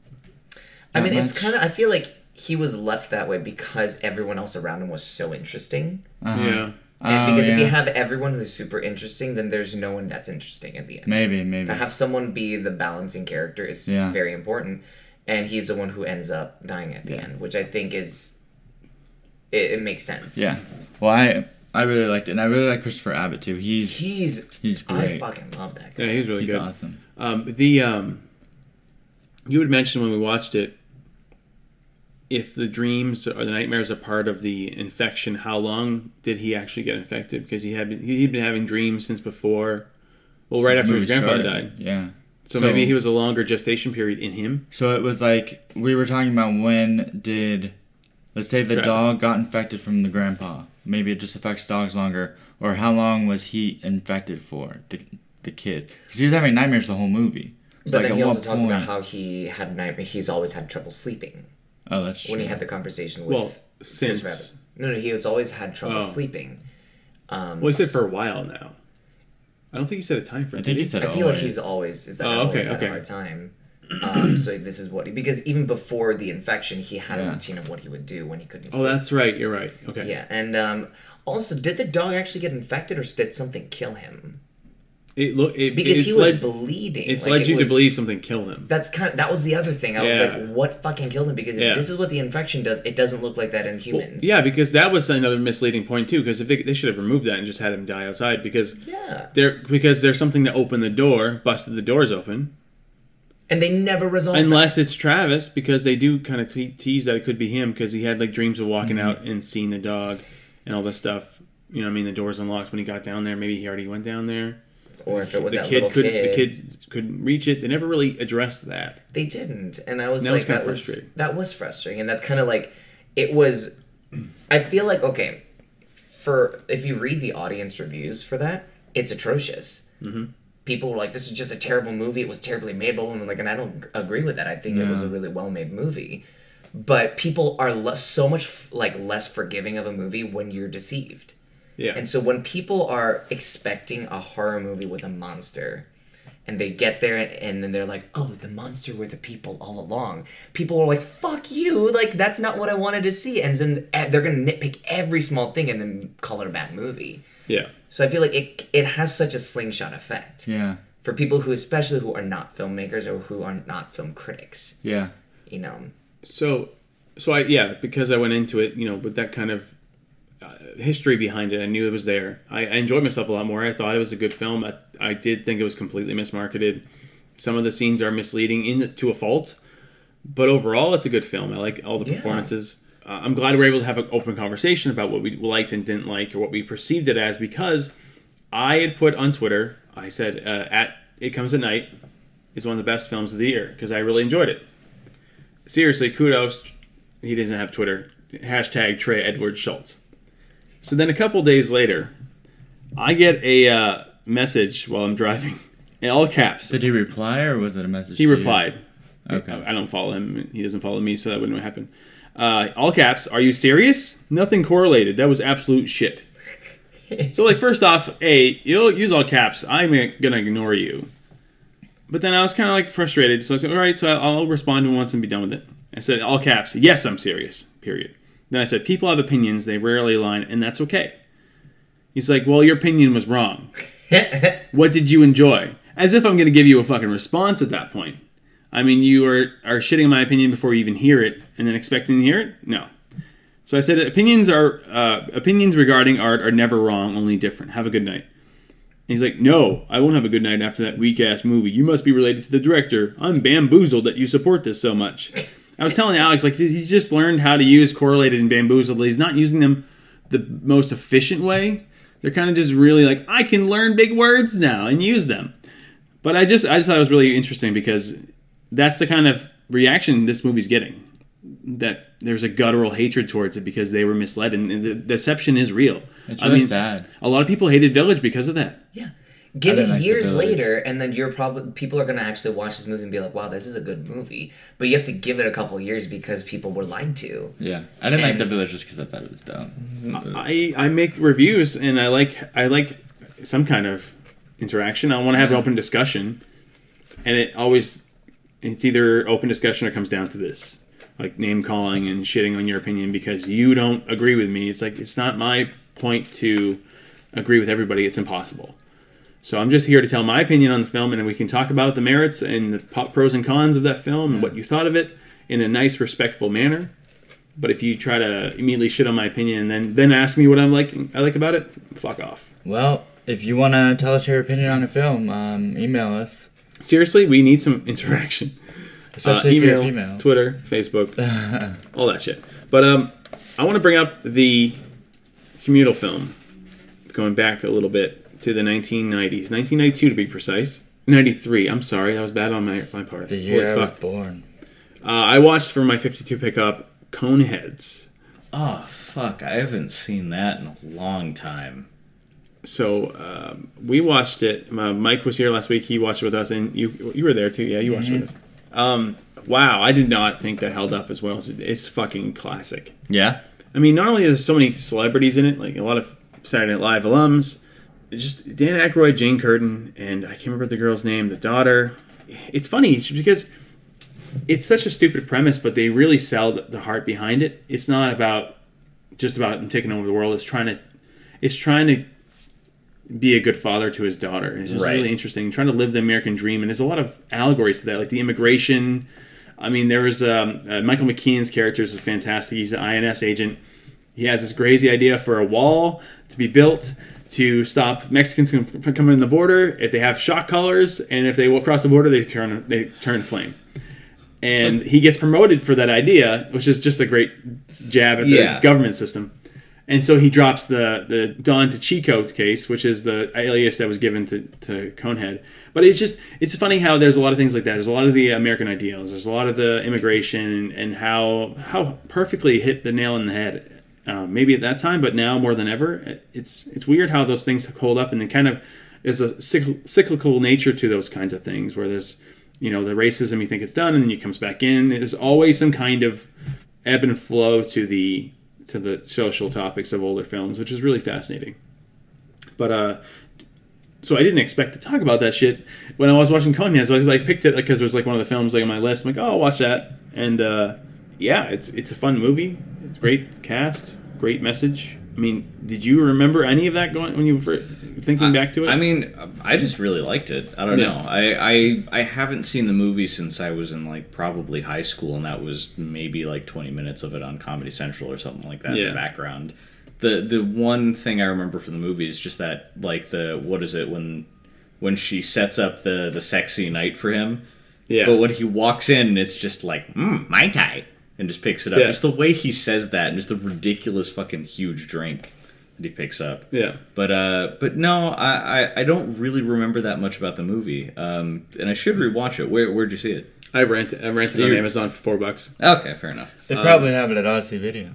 I that mean, it's much. kind of. I feel like he was left that way because everyone else around him was so interesting. Uh-huh. yeah. And Oh, because if you yeah. have everyone who's super interesting, then there's no one that's interesting at the end. Maybe, maybe. To have someone be the balancing character is Yeah. very important, and he's the one who ends up dying at the Yeah. end, which I think is it, it makes sense. Yeah. Well, I I really liked it, and I really like Christopher Abbott too. He's he's he's I great. fucking love that guy. Yeah, he's really He's good. awesome. Um, the um, you had mentioned when we watched it, if the dreams or the nightmares are part of the infection, how long did he actually get infected? Because he had been, he'd been having dreams since before. Well, right after his Movie grandfather started. died. Yeah. So, maybe he was a longer gestation period in him. So it was like we were talking about when did, let's say the Travis. dog got infected from the grandpa. Maybe it just affects dogs longer, or how long was he infected for the the kid? Because he was having nightmares the whole movie. So But like then at he also what talks about point- how he had nightmare. He's always had trouble sleeping oh that's true. when he had the conversation with Well, Chris since Rabbit. No, no, he has always had trouble Oh. sleeping. Um, well, he said for a while now. I don't think he said a time frame. I think did he said I feel like always. he's always is that Oh, always okay, had okay. a hard time. Um, so this is what he, because even before the infection, he had a Yeah. routine of what he would do when he couldn't. Oh, sleep. that's right. You're right. Okay. Yeah, and um, also, did the dog actually get infected, or did something kill him? It look it, Because it's he was led, bleeding. It's like, led it you to was- believe something killed him. That's kind. Of, that was the other thing. I Yeah. was like, what fucking killed him? Because if Yeah. this is what the infection does, it doesn't look like that in Well, humans. yeah, because that was another misleading point too. Because if they, they should have removed that and just had him die outside. Because Yeah. there because there's something that opened the door, busted the doors open. And they never resolved that. Unless it's Travis, because they do kind of te- tease that it could be him because he had like dreams of walking Mm-hmm. out and seeing the dog and all this stuff. You know, what I mean, the doors unlocked when he got down there. Maybe he already went down there. Or if it was The that kid little couldn't. kid. The kid couldn't reach it. They never really addressed that. They didn't, and I was That was like, kinda that was frustrating. that was frustrating, and that's kind of like it was. I feel like okay, for if you read the audience reviews for that, it's atrocious. Mm-hmm. People were like, "This is just a terrible movie. It was terribly made," blah, blah, blah, like, and I don't agree with that. I think it was a really well made movie, but people are less, so much f- like less forgiving of a movie when you're deceived. Yeah. And so when people are expecting a horror movie with a monster, and they get there and, and then they're like, oh, the monster were the people all along. People are like, fuck you, like that's not what I wanted to see. And then eh, they're gonna nitpick every small thing and then call it a bad movie. yeah. So I feel like it it has such a slingshot effect Yeah. for people who, especially who are not filmmakers or who are not film critics. Yeah. You know, So, so I yeah because I went into it, you know, with that kind of uh, history behind it. I knew it was there. I, I enjoyed myself a lot more. I thought it was a good film. I, I did think it was completely mismarketed. Some of the scenes are misleading in to a fault, but overall, it's a good film. I like all the Yeah. performances. Uh, I'm glad we're able to have an open conversation about what we liked and didn't like, or what we perceived it as, because I had put on Twitter. I said, uh, "At It Comes at Night is one of the best films of the year," because I really enjoyed it. Seriously, kudos. He doesn't have Twitter. Hashtag Trey Edward Schultz. So then a couple days later, I get a uh, message while I'm driving in all caps. Did he reply or was it a message? He to you? replied. Okay. I, I don't follow him. He doesn't follow me, so that wouldn't happen. Uh, all caps. Are you serious? Nothing correlated. That was absolute shit. So, like, first off, A, you'll use all caps. I'm gonna ignore you. But then I was kind of like frustrated, so I said, all right, so I'll respond to him once and be done with it. I said, all caps, yes, I'm serious, period. Then I said, people have opinions, they rarely align, and that's okay. He's like, well, your opinion was wrong. What did you enjoy? As if I'm going to give you a fucking response at that point. I mean, you are, are shitting on my opinion before you even hear it, and then expecting to hear it? No. So I said, opinions are uh, opinions regarding art are never wrong, only different. Have a good night. And he's like, no, I won't have a good night after that weak-ass movie. You must be related to the director. I'm bamboozled that you support this so much. I was telling Alex, like, he's just learned how to use correlated and bamboozled. He's not using them the most efficient way. They're kind of just really like, I can learn big words now and use them. But I just I just thought it was really interesting because that's the kind of reaction this movie's getting. That there's a guttural hatred towards it because they were misled, and the deception is real. It's I really mean, sad. a lot of people hated Village because of that. yeah. Give didn't it like The years Village. later, and then you're probably people are gonna actually watch this movie and be like, "Wow, this is a good movie." But you have to give it a couple years because people were lied to. Yeah, I didn't like And- The Village just because I thought it was dumb. I, I make reviews and I like I like some kind of interaction. I want to have an open discussion, and it always it's either open discussion or comes down to this, like name calling and shitting on your opinion because you don't agree with me. It's like it's not my point to agree with everybody. It's impossible. So I'm just here to tell my opinion on the film, and we can talk about the merits and the po- pros and cons of that film and what you thought of it in a nice, respectful manner. But if you try to immediately shit on my opinion and then, then ask me what I'm like I like about it, fuck off. Well, if you want to tell us your opinion on a film, um, email us. Seriously, we need some interaction. Especially Uh, if you're a email, female. Twitter, Facebook, all that shit. But um, I want to bring up the communal film, going back a little bit to the nineteen nineties, nineteen ninety-two to be precise. ninety-three. I'm sorry, that was bad on my my part. The year Holy I was fuck. born. Uh, I watched for my fifty-two pickup Coneheads. Oh fuck! I haven't seen that in a long time. So um, we watched it. Uh, Mike was here last week. He watched it with us, and you you were there too. Yeah, you watched it with us. Um, wow, I did not think that held up as well as it, it's fucking classic. Yeah. I mean, not only is there so many celebrities in it, like a lot of Saturday Night Live alums, just Dan Aykroyd, Jane Curtin, and I can't remember the girl's name, the daughter. It's funny because it's such a stupid premise, but they really sell the- the heart behind it. It's not about just about him taking over the world. It's trying to, it's trying to be a good father to his daughter. And it's just Right. really interesting, trying to live the American dream. And there's a lot of allegories to that, like the immigration. I mean, there was um, uh, Michael McKean's character is fantastic. He's an I N S agent. He has this crazy idea for a wall to be built to stop Mexicans from from coming in the border if they have shock collars, and if they will cross the border, they turn they turn flame. And he gets promoted for that idea, which is just a great jab at the Yeah. government system. And so he drops the the Don DeChico case, which is the alias that was given to, to Conehead. But it's just, it's funny how there's a lot of things like that. There's a lot of the American ideals. There's a lot of the immigration and, and how how perfectly hit the nail in the head. Um, maybe at that time, but now more than ever. It's it's weird how those things hold up, and then kind of there's a cycl- cyclical nature to those kinds of things where there's, you know, the racism, you think it's done, and then it comes back in. There's always some kind of ebb and flow to the to the social topics of older films, which is really fascinating. But uh, so I didn't expect to talk about that shit when I was watching Coneheads. I was like, picked it because it was like one of the films like on my list. I'm like, oh, I'll watch that, and uh, yeah, it's it's a fun movie. It's a great cast, great message. I mean, did you remember any of that going when you were thinking back to it? I mean, I just really liked it. I don't Yeah. know. I, I I haven't seen the movie since I was in like probably high school, and that was maybe like twenty minutes of it on Comedy Central or something like that in Yeah. the background. The the one thing I remember from the movie is just that, like, the what is it when when she sets up the the sexy night for him. yeah, But when he walks in, it's just like, mm, Mai Tai, and just picks it up. Yeah. Just the way he says that, and just the ridiculous fucking huge drink that he picks up. yeah. But uh, but no, I, I, I don't really remember that much about the movie, um, and I should rewatch it. Where where'd you see it? I rented I rented it on You- Amazon for four bucks. Okay, fair enough. They probably have it at Odyssey Video.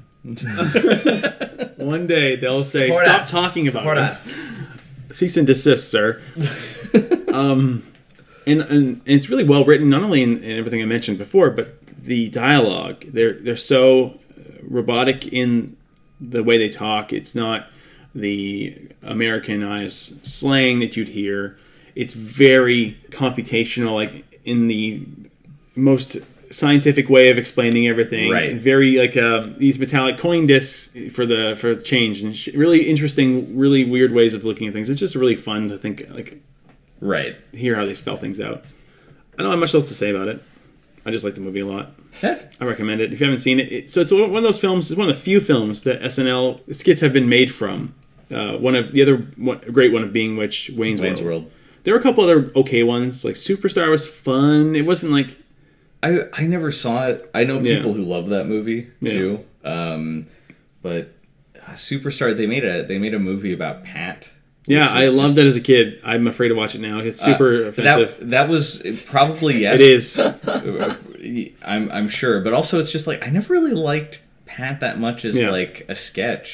One day they'll say, Support "Stop us. talking about Support this." us. Cease and desist, sir. um, and, and and it's really well written, not only in, in everything I mentioned before, but the dialogue. They're they're so robotic in the way they talk. It's not the Americanized slang that you'd hear. It's very computational, like in the most scientific way of explaining everything. Right. Very like uh, these metallic coin discs for the for the change, and sh- really interesting, really weird ways of looking at things. It's just really fun to think, like, Right. hear how they spell things out. I don't have much else to say about it. I just like the movie a lot. Yeah. I recommend it if you haven't seen it. it so it's one of those films. It's one of the few films that S N L skits have been made from. Uh, one of the other one, great one of being which Wayne's, Wayne's World. World. There were a couple other okay ones. Like Superstar was fun. It wasn't like I I never saw it. I know Yeah. people who love that movie Yeah. too. Um, but uh, Superstar, they made a they made a movie about Pat. yeah. which I is loved just- it as a kid. I'm afraid to watch it now. It's super uh, offensive. That, that was probably yes. It is. I'm I'm sure, but also it's just like I never really liked Pat that much as Yeah. like a sketch.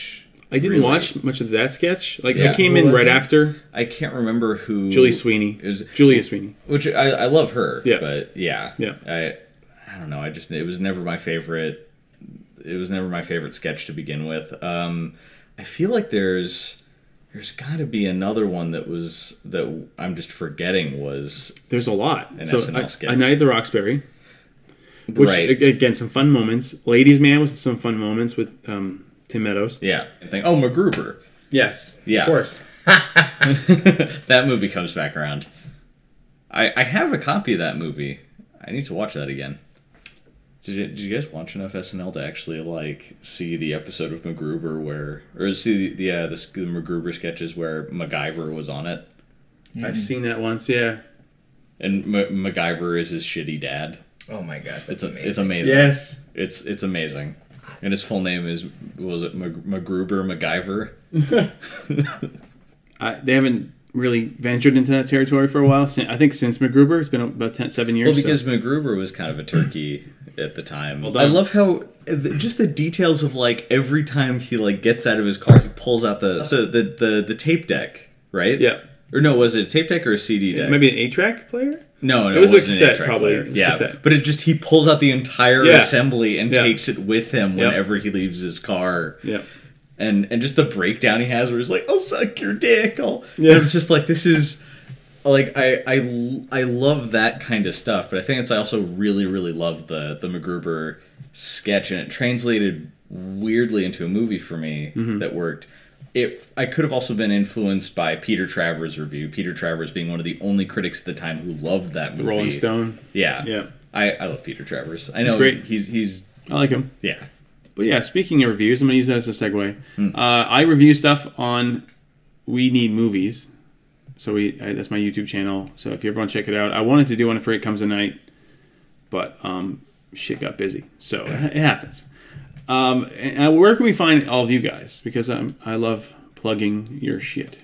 I didn't really- watch much of that sketch. Like Yeah. I came Who in was right it? after I can't remember who. Julie Sweeney. It was Julia Sweeney. which I, I love her. Yeah. But yeah. Yeah. I I don't know. I just it was never my favorite. It was never my favorite sketch to begin with. Um, I feel like there's there's got to be another one that was that I'm just forgetting was There's a lot. An so S N L a, sketch. a Night at the Roxbury, which right. a- again some fun moments. Ladies Man was some fun moments with um, Tim Meadows. Yeah. I think oh MacGruber. Yes, Yeah. of course. That movie comes back around. I I have a copy of that movie. I need to watch that again. Did you, did you guys watch enough S N L to actually like see the episode of MacGruber where, or see the the, uh, the, the MacGruber sketches where MacGyver was on it, I've seen that once. Yeah. and M- MacGyver is his shitty dad. Oh my gosh, that's It's a, amazing. it's amazing. Yes. It's it's amazing, and his full name is was it Mag- MacGruber MacGyver? I, they haven't really ventured into that territory for a while. Sin- I think since MacGruber, it's been about ten, seven years. Well, so- because MacGruber was kind of a turkey at the time. Well I done. love how the- just the details of like every time he like gets out of his car, he pulls out the so the the, the tape deck, right? Yeah. Or no, was it a tape deck or a C D deck? maybe an eight-track player. No, no, It was a wasn't an cassette, eight-track probably. player. It was Yeah, cassette. but it just he pulls out the entire Yeah. assembly and Yeah. takes it with him Yep. whenever he leaves his car. Yeah. And and just the breakdown he has where he's like, "I'll suck your dick." I'll... Yeah. And it's just like this is like I, I I love that kind of stuff, but I think it's I also really really love the the MacGruber sketch, and it translated weirdly into a movie for me Mm-hmm. that worked. It I could have also been influenced by Peter Travers' review. Peter Travers being one of the only critics at the time who loved that movie. Rolling Stone. Yeah, Yeah. I, I love Peter Travers. I know great. he's he's I like him. yeah. But yeah, speaking of reviews, I'm going to use that as a segue. Hmm. Uh, I review stuff on We Need Movies. So we I, that's my YouTube channel. So if you ever want to check it out, I wanted to do one for It Comes at Night, but um, shit got busy. So it happens. Um, and uh, where can we find all of you guys? Because I'm, I love plugging your shit.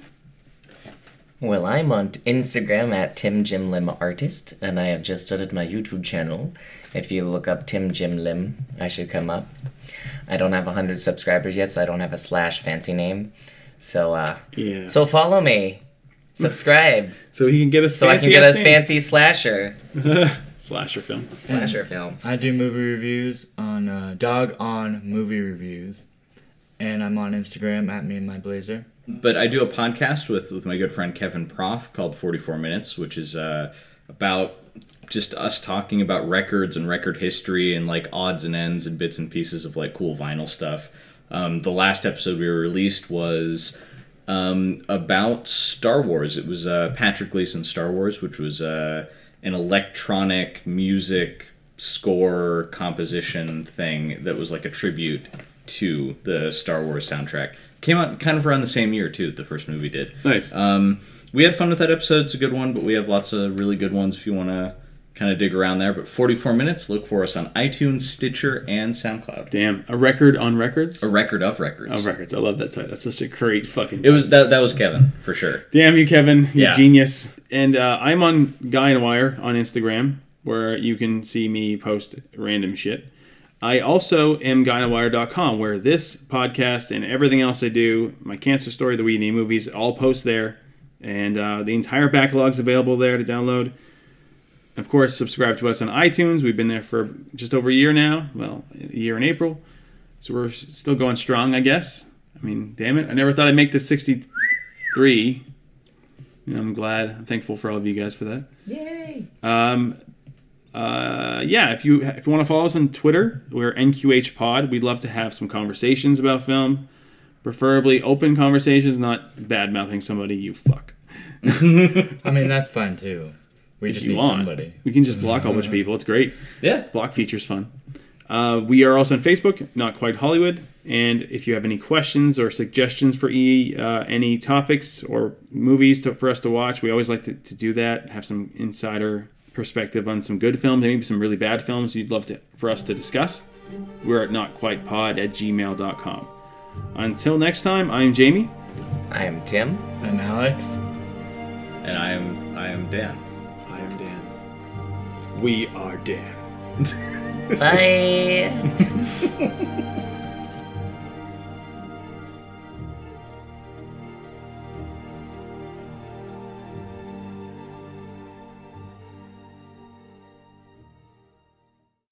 Well, I'm on Instagram at Tim Jim Lim Artist, and I have just started my YouTube channel. If you look up Tim Jim Lim, I should come up. I don't have one hundred subscribers yet, so I don't have a slash fancy name. So, uh, Yeah. so follow me. Subscribe. So he can get us so I can get us fancy slasher. slasher film. Slasher film. I do movie reviews on uh, Dog On Movie Reviews, and I'm on Instagram at Me and My Blazer. But I do a podcast with, with my good friend Kevin Proff called forty-four minutes, which is uh, about just us talking about records and record history and like odds and ends and bits and pieces of like cool vinyl stuff. Um, the last episode we released was um, about Star Wars. It was uh, Patrick Gleason's Star Wars, which was uh, an electronic music score composition thing that was like a tribute to the Star Wars soundtrack. Came out kind of around the same year, too, the first movie did. Nice. Um, we had fun with that episode. It's a good one, but we have lots of really good ones if you want to kind of dig around there. But forty-four minutes, look for us on iTunes, Stitcher, and SoundCloud. Damn. A record on records? A record of records. Of records. I love that title. That's such a great fucking It was that. That was Kevin for sure. Damn you, Kevin. You Yeah. genius. And uh, I'm on Guy and Wire on Instagram, where you can see me post random shit. I also am guy and wire dot com, where this podcast and everything else I do, my cancer story, the We Need Movies, all post there. And uh, the entire backlog's available there to download. Of course, subscribe to us on iTunes. We've been there for just over a year now. Well, a year in April. So we're still going strong, I guess. I mean, damn it. I never thought I'd make this sixty-three. And I'm glad. I'm thankful for all of you guys for that. Yay! Um, uh, yeah, if you if you want to follow us on Twitter, we're N Q H Pod. We'd love to have some conversations about film. Preferably open conversations, not bad-mouthing somebody, you fuck. I mean, that's fine too. We If just you need want. somebody. We can just block a whole bunch of people. It's great. Yeah. Block feature's fun. Uh, we are also on Facebook, Not Quite Hollywood. And if you have any questions or suggestions for e, uh, any topics or movies to, for us to watch, we always like to, to do that. Have some insider perspective on some good films, maybe some really bad films you'd love to for us to discuss. We're at notquitepod at gmail dot com. Until next time, I'm Jamie. I am Tim. I'm Alex. And I am I am Dan. I am Dan. We are Dan. Bye.